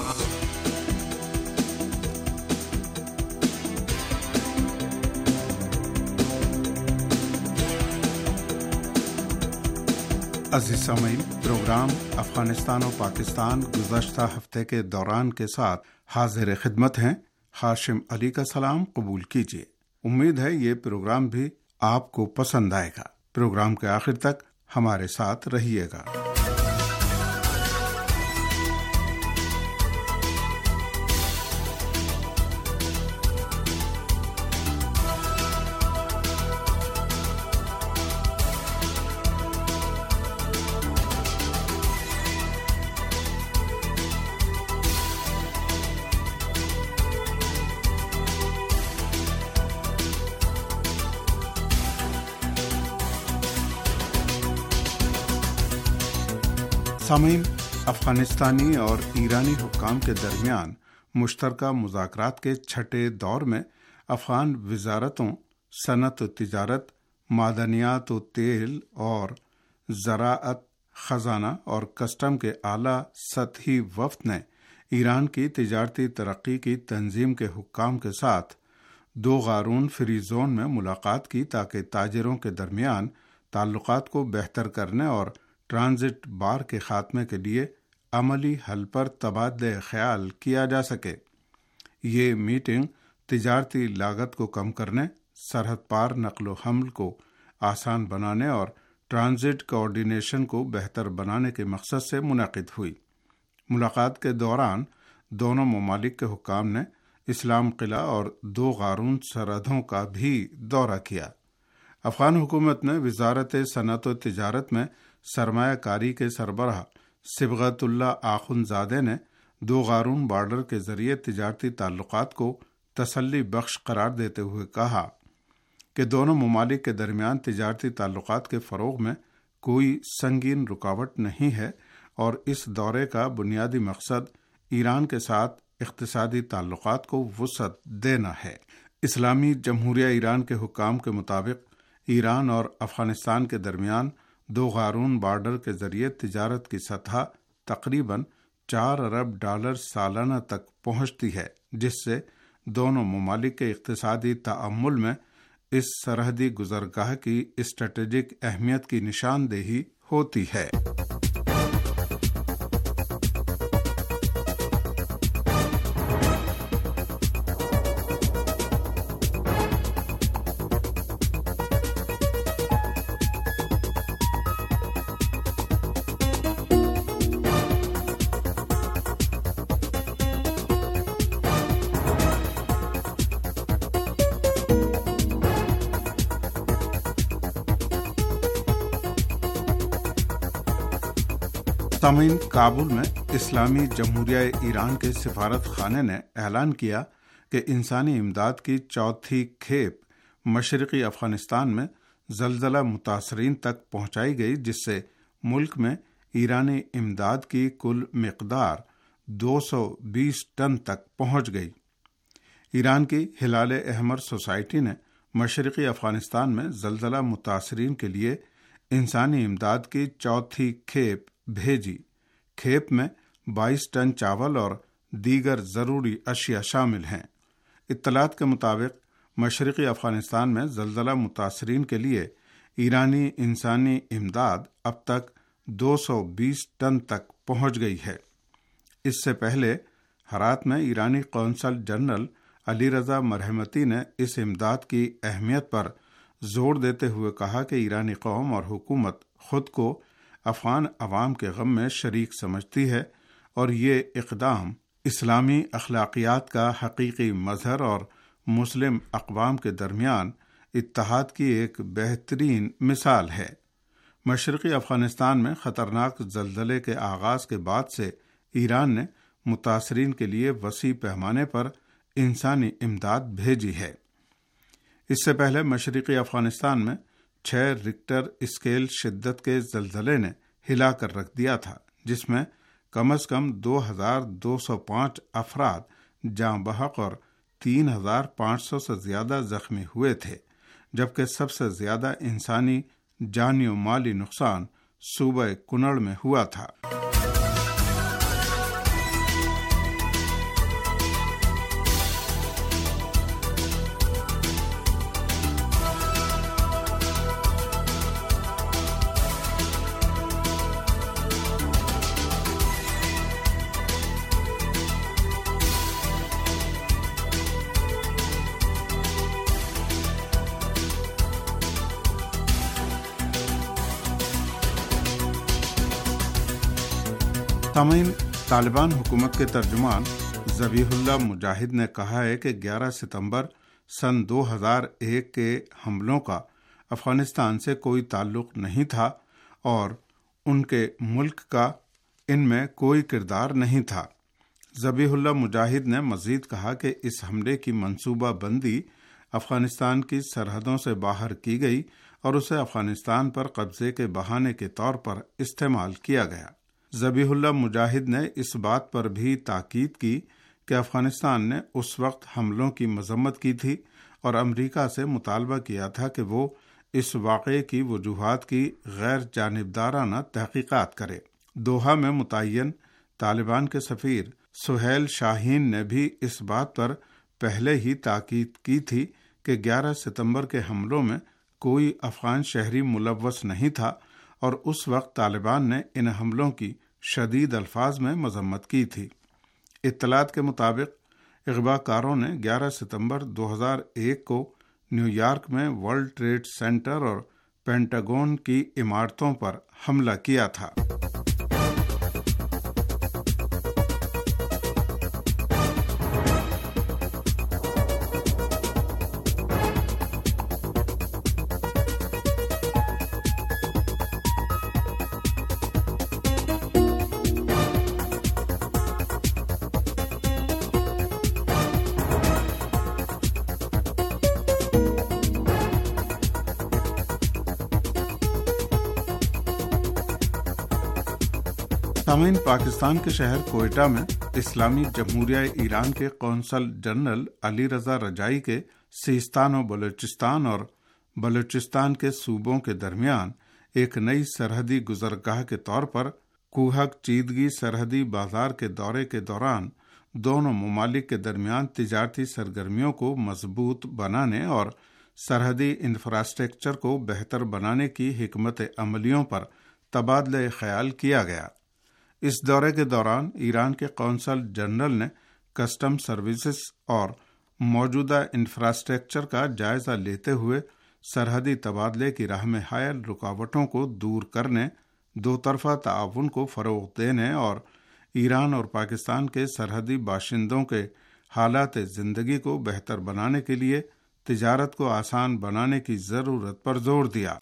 عزیز سامعین، پروگرام افغانستان و پاکستان گزشتہ ہفتے کے دوران کے ساتھ حاضر خدمت ہیں۔ ہاشم علی کا سلام قبول کیجیے۔ امید ہے یہ پروگرام بھی آپ کو پسند آئے گا۔ پروگرام کے آخر تک ہمارے ساتھ رہیے گا۔ سامعین، افغانستانی اور ایرانی حکام کے درمیان مشترکہ مذاکرات کے چھٹے دور میں افغان وزارتوں صنعت و تجارت، معدنیات و تیل اور زراعت، خزانہ اور کسٹم کے اعلیٰ سطحی وفد نے ایران کی تجارتی ترقی کی تنظیم کے حکام کے ساتھ دو غارون فری زون میں ملاقات کی تاکہ تاجروں کے درمیان تعلقات کو بہتر کرنے اور ٹرانزٹ بار کے خاتمے کے لیے عملی حل پر تبادلہ خیال کیا جا سکے۔ یہ میٹنگ تجارتی لاگت کو کم کرنے، سرحد پار نقل و حمل کو آسان بنانے اور ٹرانزٹ کوآرڈینیشن کو بہتر بنانے کے مقصد سے منعقد ہوئی۔ ملاقات کے دوران دونوں ممالک کے حکام نے اسلام قلعہ اور دو غارون سرحدوں کا بھی دورہ کیا۔ افغان حکومت نے وزارت صنعت و تجارت میں سرمایہ کاری کے سربراہ صبغت اللہ آخند زادے نے دو غارون بارڈر کے ذریعے تجارتی تعلقات کو تسلی بخش قرار دیتے ہوئے کہا کہ دونوں ممالک کے درمیان تجارتی تعلقات کے فروغ میں کوئی سنگین رکاوٹ نہیں ہے اور اس دورے کا بنیادی مقصد ایران کے ساتھ اقتصادی تعلقات کو وسعت دینا ہے۔ اسلامی جمہوریہ ایران کے حکام کے مطابق ایران اور افغانستان کے درمیان دو غارون بارڈر کے ذریعے تجارت کی سطح تقریباً چار ارب ڈالر سالانہ تک پہنچتی ہے، جس سے دونوں ممالک کے اقتصادی تعامل میں اس سرحدی گزرگاہ کی اسٹریٹجک اہمیت کی نشاندہی ہوتی ہے۔ سامعین، کابل میں اسلامی جمہوریہ ایران کے سفارت خانے نے اعلان کیا کہ انسانی امداد کی چوتھی کھیپ مشرقی افغانستان میں زلزلہ متاثرین تک پہنچائی گئی، جس سے ملک میں ایرانی امداد کی کل مقدار دو سو بیس ٹن تک پہنچ گئی۔ ایران کی ہلال احمر سوسائٹی نے مشرقی افغانستان میں زلزلہ متاثرین کے لیے انسانی امداد کی چوتھی کھیپ بھیجی۔ کھیپ میں بائیس ٹن چاول اور دیگر ضروری اشیاء شامل ہیں۔ اطلاعات کے مطابق مشرقی افغانستان میں زلزلہ متاثرین کے لیے ایرانی انسانی امداد اب تک دو سو بیس ٹن تک پہنچ گئی ہے۔ اس سے پہلے ہرات میں ایرانی قونصل جنرل علی رضا مرحمتی نے اس امداد کی اہمیت پر زور دیتے ہوئے کہا کہ ایرانی قوم اور حکومت خود کو افغان عوام کے غم میں شریک سمجھتی ہے اور یہ اقدام اسلامی اخلاقیات کا حقیقی مظہر اور مسلم اقوام کے درمیان اتحاد کی ایک بہترین مثال ہے۔ مشرقی افغانستان میں خطرناک زلزلے کے آغاز کے بعد سے ایران نے متاثرین کے لیے وسیع پیمانے پر انسانی امداد بھیجی ہے۔ اس سے پہلے مشرقی افغانستان میں چھ ریکٹر اسکیل شدت کے زلزلے نے ہلا کر رکھ دیا تھا، جس میں کم از کم دو ہزار دو سو پانچ افراد جاں بحق اور تین ہزار پانچ سو سے زیادہ زخمی ہوئے تھے، جبکہ سب سے زیادہ انسانی جانی و مالی نقصان صوبہ کنڑ میں ہوا تھا۔ سامعین، طالبان حکومت کے ترجمان ذبیح اللہ مجاہد نے کہا ہے کہ گیارہ ستمبر سن دو ہزار ایک کے حملوں کا افغانستان سے کوئی تعلق نہیں تھا اور ان کے ملک کا ان میں کوئی کردار نہیں تھا۔ ذبیح اللہ مجاہد نے مزید کہا کہ اس حملے کی منصوبہ بندی افغانستان کی سرحدوں سے باہر کی گئی اور اسے افغانستان پر قبضے کے بہانے کے طور پر استعمال کیا گیا۔ ذبیح اللہ مجاہد نے اس بات پر بھی تاکید کی کہ افغانستان نے اس وقت حملوں کی مذمت کی تھی اور امریکہ سے مطالبہ کیا تھا کہ وہ اس واقعے کی وجوہات کی غیر جانبدارانہ تحقیقات کرے۔ دوحہ میں متعین طالبان کے سفیر سہیل شاہین نے بھی اس بات پر پہلے ہی تاکید کی تھی کہ گیارہ ستمبر کے حملوں میں کوئی افغان شہری ملوث نہیں تھا اور اس وقت طالبان نے ان حملوں کی شدید الفاظ میں مذمت کی تھی۔ اطلاعات کے مطابق اغوا کاروں نے گیارہ ستمبر دو ہزار ایک کو نیو یارک میں ورلڈ ٹریڈ سینٹر اور پینٹاگون کی عمارتوں پر حملہ کیا تھا۔ سامعین، پاکستان کے شہر کوئٹہ میں اسلامی جمہوریہ ایران کے قونصل جنرل علی رضا رجائی کے سیستان و بلوچستان اور بلوچستان کے صوبوں کے درمیان ایک نئی سرحدی گزرگاہ کے طور پر کوہک چیدگی سرحدی بازار کے دورے کے دوران دونوں ممالک کے درمیان تجارتی سرگرمیوں کو مضبوط بنانے اور سرحدی انفراسٹرکچر کو بہتر بنانے کی حکمت عملیوں پر تبادلہ خیال کیا گیا۔ اس دورے کے دوران ایران کے قونصل جنرل نے کسٹم سروسز اور موجودہ انفراسٹرکچر کا جائزہ لیتے ہوئے سرحدی تبادلے کی راہ میں حائل رکاوٹوں کو دور کرنے، دو طرفہ تعاون کو فروغ دینے اور ایران اور پاکستان کے سرحدی باشندوں کے حالات زندگی کو بہتر بنانے کے لیے تجارت کو آسان بنانے کی ضرورت پر زور دیا۔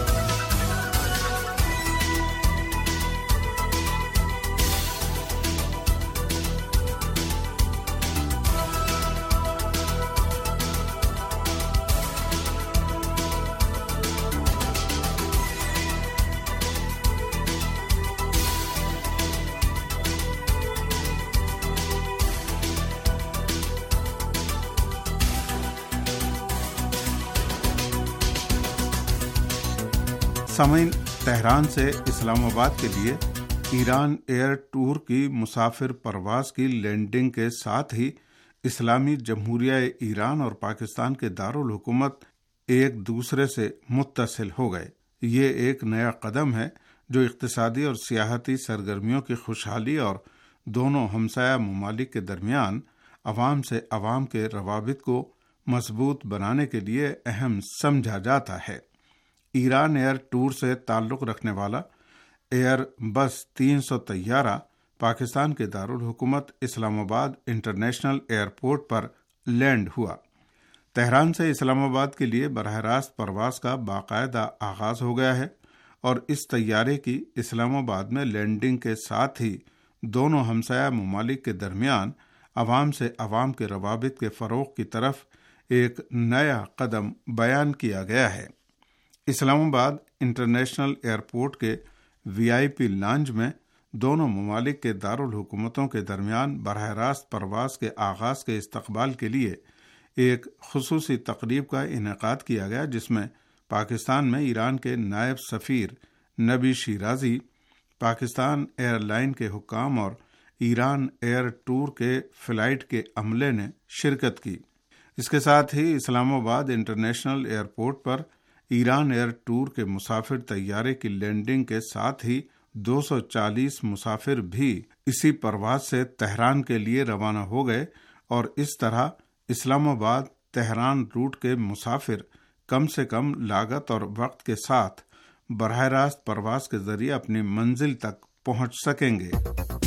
سامعین، تہران سے اسلام آباد کے لیے ایران ایئر ٹور کی مسافر پرواز کی لینڈنگ کے ساتھ ہی اسلامی جمہوریہ ایران اور پاکستان کے دارالحکومت ایک دوسرے سے متصل ہو گئے۔ یہ ایک نیا قدم ہے جو اقتصادی اور سیاحتی سرگرمیوں کی خوشحالی اور دونوں ہمسایہ ممالک کے درمیان عوام سے عوام کے روابط کو مضبوط بنانے کے لیے اہم سمجھا جاتا ہے۔ ایران ایئر ٹور سے تعلق رکھنے والا ایئر بس تین سو طیارہ پاکستان کے دارالحکومت اسلام آباد انٹرنیشنل ایئرپورٹ پر لینڈ ہوا۔ تہران سے اسلام آباد کے لیے براہ راست پرواز کا باقاعدہ آغاز ہو گیا ہے اور اس طیارے کی اسلام آباد میں لینڈنگ کے ساتھ ہی دونوں ہمسایہ ممالک کے درمیان عوام سے عوام کے روابط کے فروغ کی طرف ایک نیا قدم بیان کیا گیا ہے۔ اسلام آباد انٹرنیشنل ایئرپورٹ کے وی آئی پی لانج میں دونوں ممالک کے دارالحکومتوں کے درمیان براہ راست پرواز کے آغاز کے استقبال کے لیے ایک خصوصی تقریب کا انعقاد کیا گیا، جس میں پاکستان میں ایران کے نائب سفیر نبی شیرازی، پاکستان ایئر لائن کے حکام اور ایران ایئر ٹور کے فلائٹ کے عملے نے شرکت کی۔ اس کے ساتھ ہی اسلام آباد انٹرنیشنل ایئرپورٹ پر ایران ایئر ٹور کے مسافر طیارے کی لینڈنگ کے ساتھ ہی دو سو چالیس مسافر بھی اسی پرواز سے تہران کے لیے روانہ ہو گئے اور اس طرح اسلام آباد تہران روٹ کے مسافر کم سے کم لاگت اور وقت کے ساتھ براہ راست پرواز کے ذریعے اپنی منزل تک پہنچ سکیں گے۔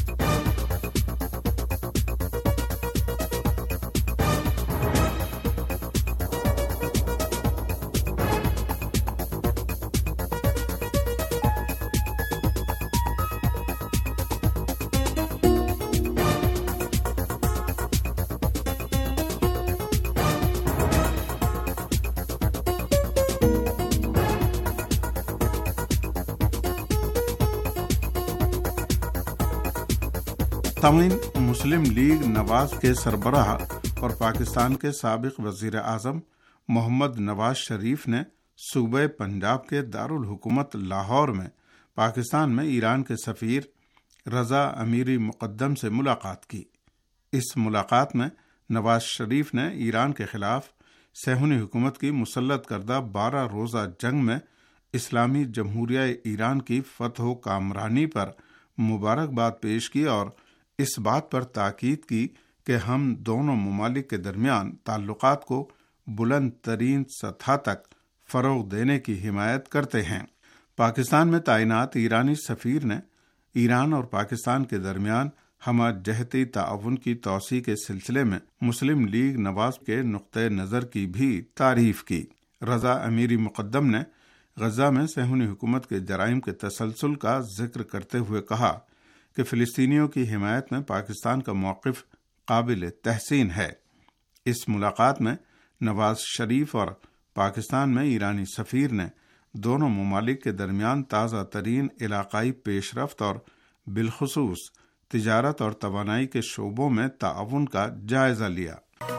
تمام مسلم لیگ نواز کے سربراہ اور پاکستان کے سابق وزیر اعظم محمد نواز شریف نے صوبہ پنجاب کے دارالحکومت لاہور میں پاکستان میں ایران کے سفیر رضا امیری مقدم سے ملاقات کی۔ اس ملاقات میں نواز شریف نے ایران کے خلاف صہیونی حکومت کی مسلط کردہ بارہ روزہ جنگ میں اسلامی جمہوریہ ایران کی فتح و کامرانی پر مبارکباد پیش کی اور اس بات پر تاکید کی کہ ہم دونوں ممالک کے درمیان تعلقات کو بلند ترین سطح تک فروغ دینے کی حمایت کرتے ہیں۔ پاکستان میں تعینات ایرانی سفیر نے ایران اور پاکستان کے درمیان ہمہ جہتی تعاون کی توسیع کے سلسلے میں مسلم لیگ نواز کے نقطۂ نظر کی بھی تعریف کی۔ رضا امیری مقدم نے غزہ میں صہیونی حکومت کے جرائم کے تسلسل کا ذکر کرتے ہوئے کہا کہ فلسطینیوں کی حمایت میں پاکستان کا موقف قابل تحسین ہے۔ اس ملاقات میں نواز شریف اور پاکستان میں ایرانی سفیر نے دونوں ممالک کے درمیان تازہ ترین علاقائی پیش رفت اور بالخصوص تجارت اور توانائی کے شعبوں میں تعاون کا جائزہ لیا۔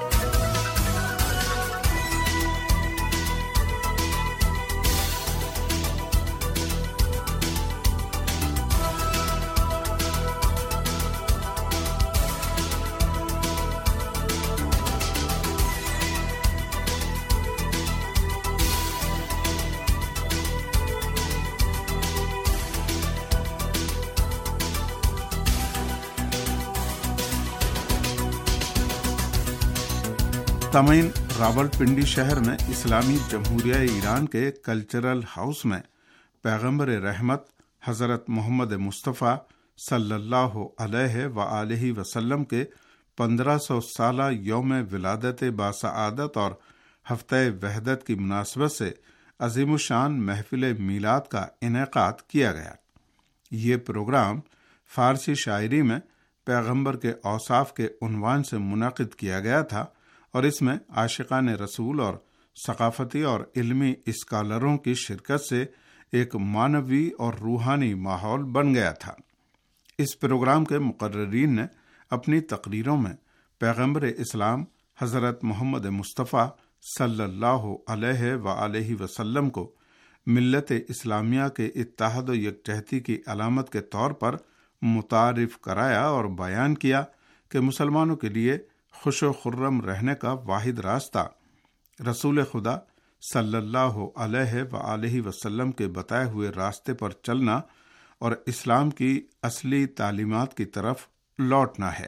تمین راول پنڈی شہر میں اسلامی جمہوریہ ایران کے کلچرل ہاؤس میں پیغمبر رحمت حضرت محمد مصطفیٰ صلی اللہ علیہ وآلہ وسلم کے پندرہ سو سالہ یوم ولادت باسعادت اور ہفتہ وحدت کی مناسبت سے عظیم الشان محفل میلاد کا انعقاد کیا گیا۔ یہ پروگرام فارسی شاعری میں پیغمبر کے اوصاف کے عنوان سے منعقد کیا گیا تھا اور اس میں عاشقان رسول اور ثقافتی اور علمی اسکالروں کی شرکت سے ایک معنوی اور روحانی ماحول بن گیا تھا۔ اس پروگرام کے مقررین نے اپنی تقریروں میں پیغمبر اسلام حضرت محمد مصطفیٰ صلی اللہ علیہ وآلہ وسلم کو ملت اسلامیہ کے اتحاد و یکجہتی کی علامت کے طور پر متعارف کرایا اور بیان کیا کہ مسلمانوں کے لیے خوش و خرم رہنے کا واحد راستہ رسول خدا صلی اللہ علیہ وآلہ وسلم کے بتائے ہوئے راستے پر چلنا اور اسلام کی اصلی تعلیمات کی طرف لوٹنا ہے۔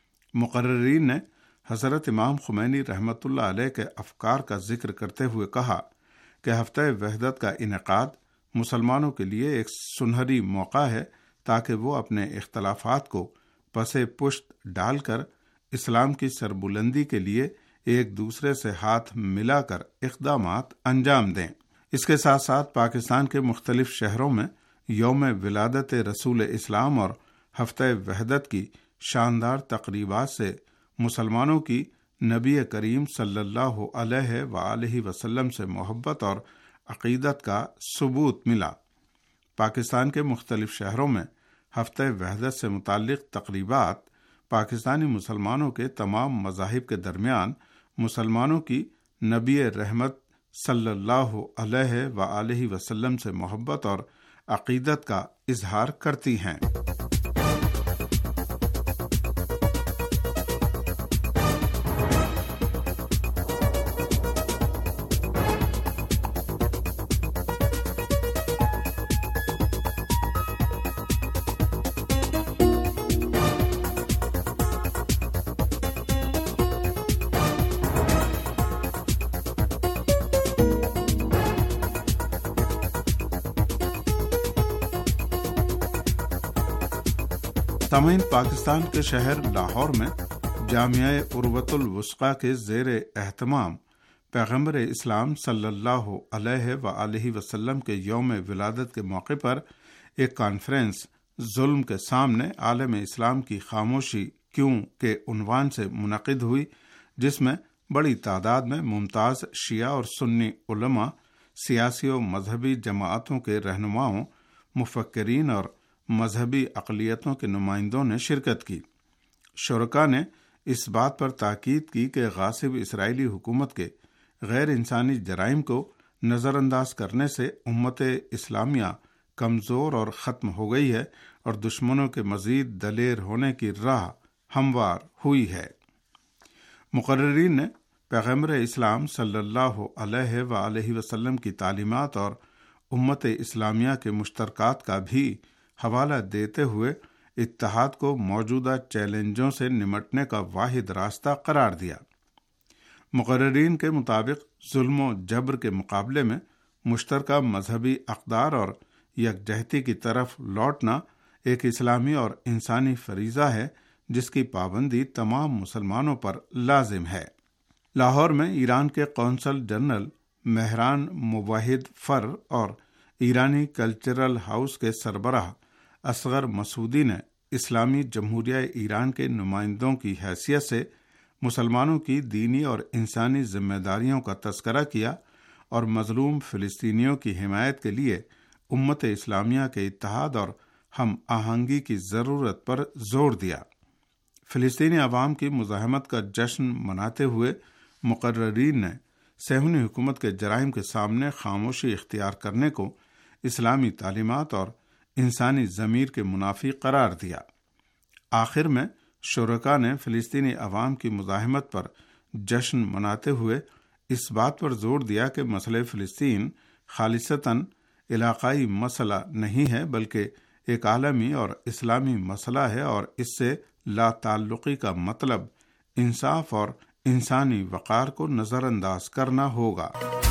مقررین نے حضرت امام خمینی رحمۃ اللہ علیہ کے افکار کا ذکر کرتے ہوئے کہا کہ ہفتہ وحدت کا انعقاد مسلمانوں کے لیے ایک سنہری موقع ہے تاکہ وہ اپنے اختلافات کو پس پشت ڈال کر اسلام کی سربلندی کے لیے ایک دوسرے سے ہاتھ ملا کر اقدامات انجام دیں۔ اس کے ساتھ ساتھ پاکستان کے مختلف شہروں میں یوم ولادت رسول اسلام اور ہفتہ وحدت کی شاندار تقریبات سے مسلمانوں کی نبی کریم صلی اللہ علیہ وآلہ وسلم سے محبت اور عقیدت کا ثبوت ملا۔ پاکستان کے مختلف شہروں میں ہفتہ وحدت سے متعلق تقریبات پاکستانی مسلمانوں کے تمام مذاہب کے درمیان مسلمانوں کی نبی رحمت صلی اللہ علیہ وآلہ وسلم سے محبت اور عقیدت کا اظہار کرتی ہیں۔ تمام پاکستان کے شہر لاہور میں جامعہ عروۃ الوثقی کے زیر اہتمام پیغمبر اسلام صلی اللہ علیہ وآلہ وسلم کے یوم ولادت کے موقع پر ایک کانفرنس ظلم کے سامنے عالم اسلام کی خاموشی کیوں کے عنوان سے منعقد ہوئی، جس میں بڑی تعداد میں ممتاز شیعہ اور سنی علماء، سیاسی و مذہبی جماعتوں کے رہنماؤں، مفکرین اور مذہبی اقلیتوں کے نمائندوں نے شرکت کی۔ شرکاء نے اس بات پر تاکید کی کہ غاصب اسرائیلی حکومت کے غیر انسانی جرائم کو نظر انداز کرنے سے امت اسلامیہ کمزور اور ختم ہو گئی ہے اور دشمنوں کے مزید دلیر ہونے کی راہ ہموار ہوئی ہے۔ مقررین نے پیغمبر اسلام صلی اللہ علیہ وآلہ وسلم کی تعلیمات اور امت اسلامیہ کے مشترکات کا بھی حوالہ دیتے ہوئے اتحاد کو موجودہ چیلنجوں سے نمٹنے کا واحد راستہ قرار دیا۔ مقررین کے مطابق ظلم و جبر کے مقابلے میں مشترکہ مذہبی اقدار اور یکجہتی کی طرف لوٹنا ایک اسلامی اور انسانی فریضہ ہے جس کی پابندی تمام مسلمانوں پر لازم ہے۔ لاہور میں ایران کے قونصل جنرل مہران موحد فر اور ایرانی کلچرل ہاؤس کے سربراہ اصغر مسعودی نے اسلامی جمہوریہ ایران کے نمائندوں کی حیثیت سے مسلمانوں کی دینی اور انسانی ذمہ داریوں کا تذکرہ کیا اور مظلوم فلسطینیوں کی حمایت کے لیے امت اسلامیہ کے اتحاد اور ہم آہنگی کی ضرورت پر زور دیا۔ فلسطینی عوام کی مزاحمت کا جشن مناتے ہوئے مقررین نے صہیونی حکومت کے جرائم کے سامنے خاموشی اختیار کرنے کو اسلامی تعلیمات اور انسانی ضمیر کے منافی قرار دیا۔ آخر میں شرکا نے فلسطینی عوام کی مزاحمت پر جشن مناتے ہوئے اس بات پر زور دیا کہ مسئلہ فلسطین خالصتاً علاقائی مسئلہ نہیں ہے بلکہ ایک عالمی اور اسلامی مسئلہ ہے، اور اس سے لا تعلقی کا مطلب انصاف اور انسانی وقار کو نظر انداز کرنا ہوگا۔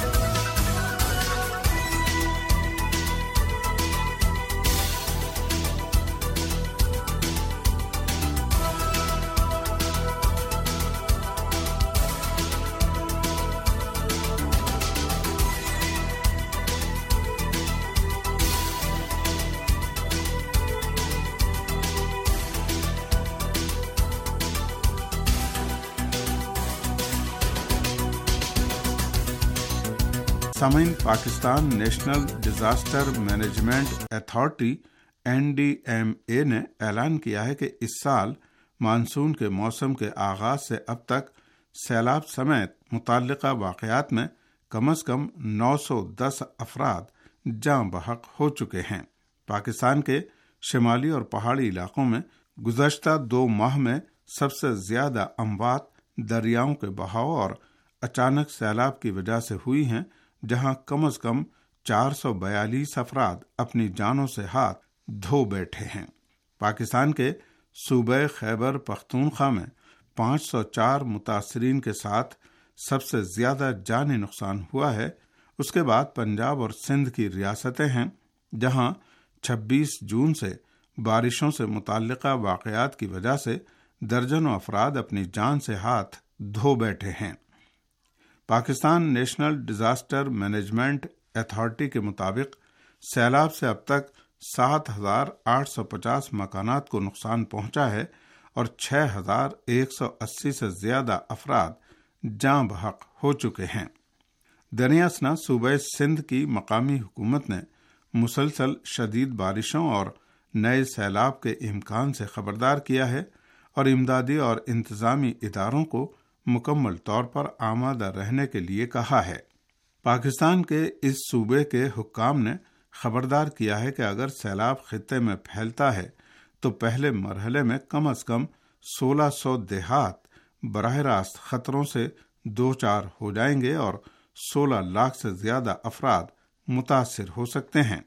سامعین، Pakistan national disaster management authority N D M A نے اعلان کیا ہے کہ اس سال مانسون کے موسم کے آغاز سے اب تک سیلاب سمیت متعلقہ واقعات میں کم از کم نو سو دس افراد جاں بحق ہو چکے ہیں۔ پاکستان کے شمالی اور پہاڑی علاقوں میں گزشتہ دو ماہ میں سب سے زیادہ اموات دریاؤں کے بہاؤ اور اچانک سیلاب کی وجہ سے ہوئی ہیں، جہاں کم از کم چار سو بیالیس افراد اپنی جانوں سے ہاتھ دھو بیٹھے ہیں۔ پاکستان کے صوبہ خیبر پختونخوا میں پانچ سو چار متاثرین کے ساتھ سب سے زیادہ جانی نقصان ہوا ہے۔ اس کے بعد پنجاب اور سندھ کی ریاستیں ہیں، جہاں چھبیس جون سے بارشوں سے متعلقہ واقعات کی وجہ سے درجنوں افراد اپنی جان سے ہاتھ دھو بیٹھے ہیں۔ Pakistan national disaster management authority کے مطابق سیلاب سے اب تک سات ہزار آٹھ سو پچاس مکانات کو نقصان پہنچا ہے اور چھ ہزار ایک سو اسی سے زیادہ افراد جاں بحق ہو چکے ہیں۔ دریں اثنا صوبہ سندھ کی مقامی حکومت نے مسلسل شدید بارشوں اور نئے سیلاب کے امکان سے خبردار کیا ہے اور امدادی اور انتظامی اداروں کو مکمل طور پر آمادہ رہنے کے لیے کہا ہے۔ پاکستان کے اس صوبے کے حکام نے خبردار کیا ہے کہ اگر سیلاب خطے میں پھیلتا ہے تو پہلے مرحلے میں کم از کم سولہ سو دیہات براہ راست خطروں سے دوچار ہو جائیں گے اور سولہ لاکھ سے زیادہ افراد متاثر ہو سکتے ہیں۔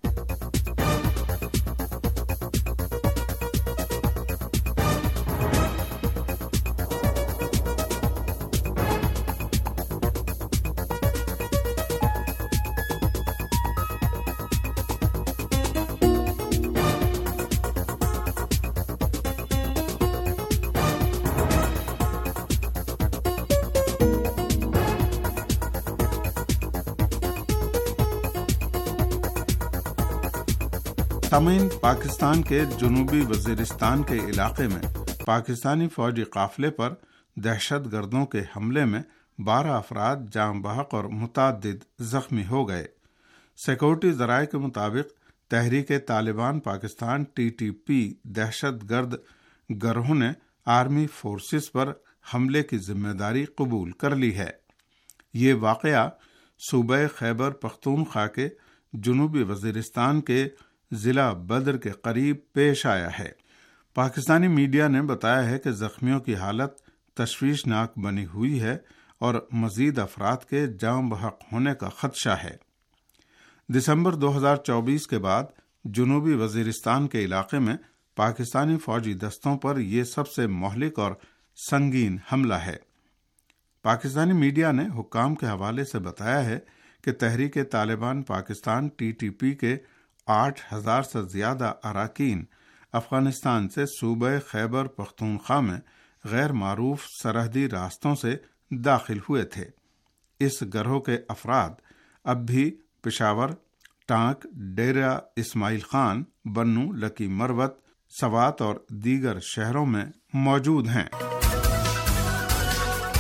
سامعین، پاکستان کے جنوبی وزیرستان کے علاقے میں پاکستانی فوجی قافلے پر دہشت گردوں کے حملے میں بارہ افراد جاں بحق اور متعدد زخمی ہو گئے۔ سیکورٹی ذرائع کے مطابق Tehrik Taliban Pakistan T T P دہشت گرد گروہ نے آرمی فورسز پر حملے کی ذمہ داری قبول کر لی ہے۔ یہ واقعہ صوبہ خیبر پختونخوا کے جنوبی وزیرستان کے ضلع بدر کے قریب پیش آیا ہے۔ پاکستانی میڈیا نے بتایا ہے کہ زخمیوں کی حالت تشویشناک بنی ہوئی ہے اور مزید افراد کے جاں بحق ہونے کا خدشہ ہے۔ دسمبر دو ہزار چوبیس کے بعد جنوبی وزیرستان کے علاقے میں پاکستانی فوجی دستوں پر یہ سب سے مہلک اور سنگین حملہ ہے۔ پاکستانی میڈیا نے حکام کے حوالے سے بتایا ہے کہ Tehrik Taliban Pakistan T T P کے آٹھ ہزار سے زیادہ اراکین افغانستان سے صوبہ خیبر پختونخوا میں غیر معروف سرحدی راستوں سے داخل ہوئے تھے۔ اس گروہ کے افراد اب بھی پشاور، ٹانک، ڈیرہ اسماعیل خان، بنو، لکی مروت، سوات اور دیگر شہروں میں موجود ہیں۔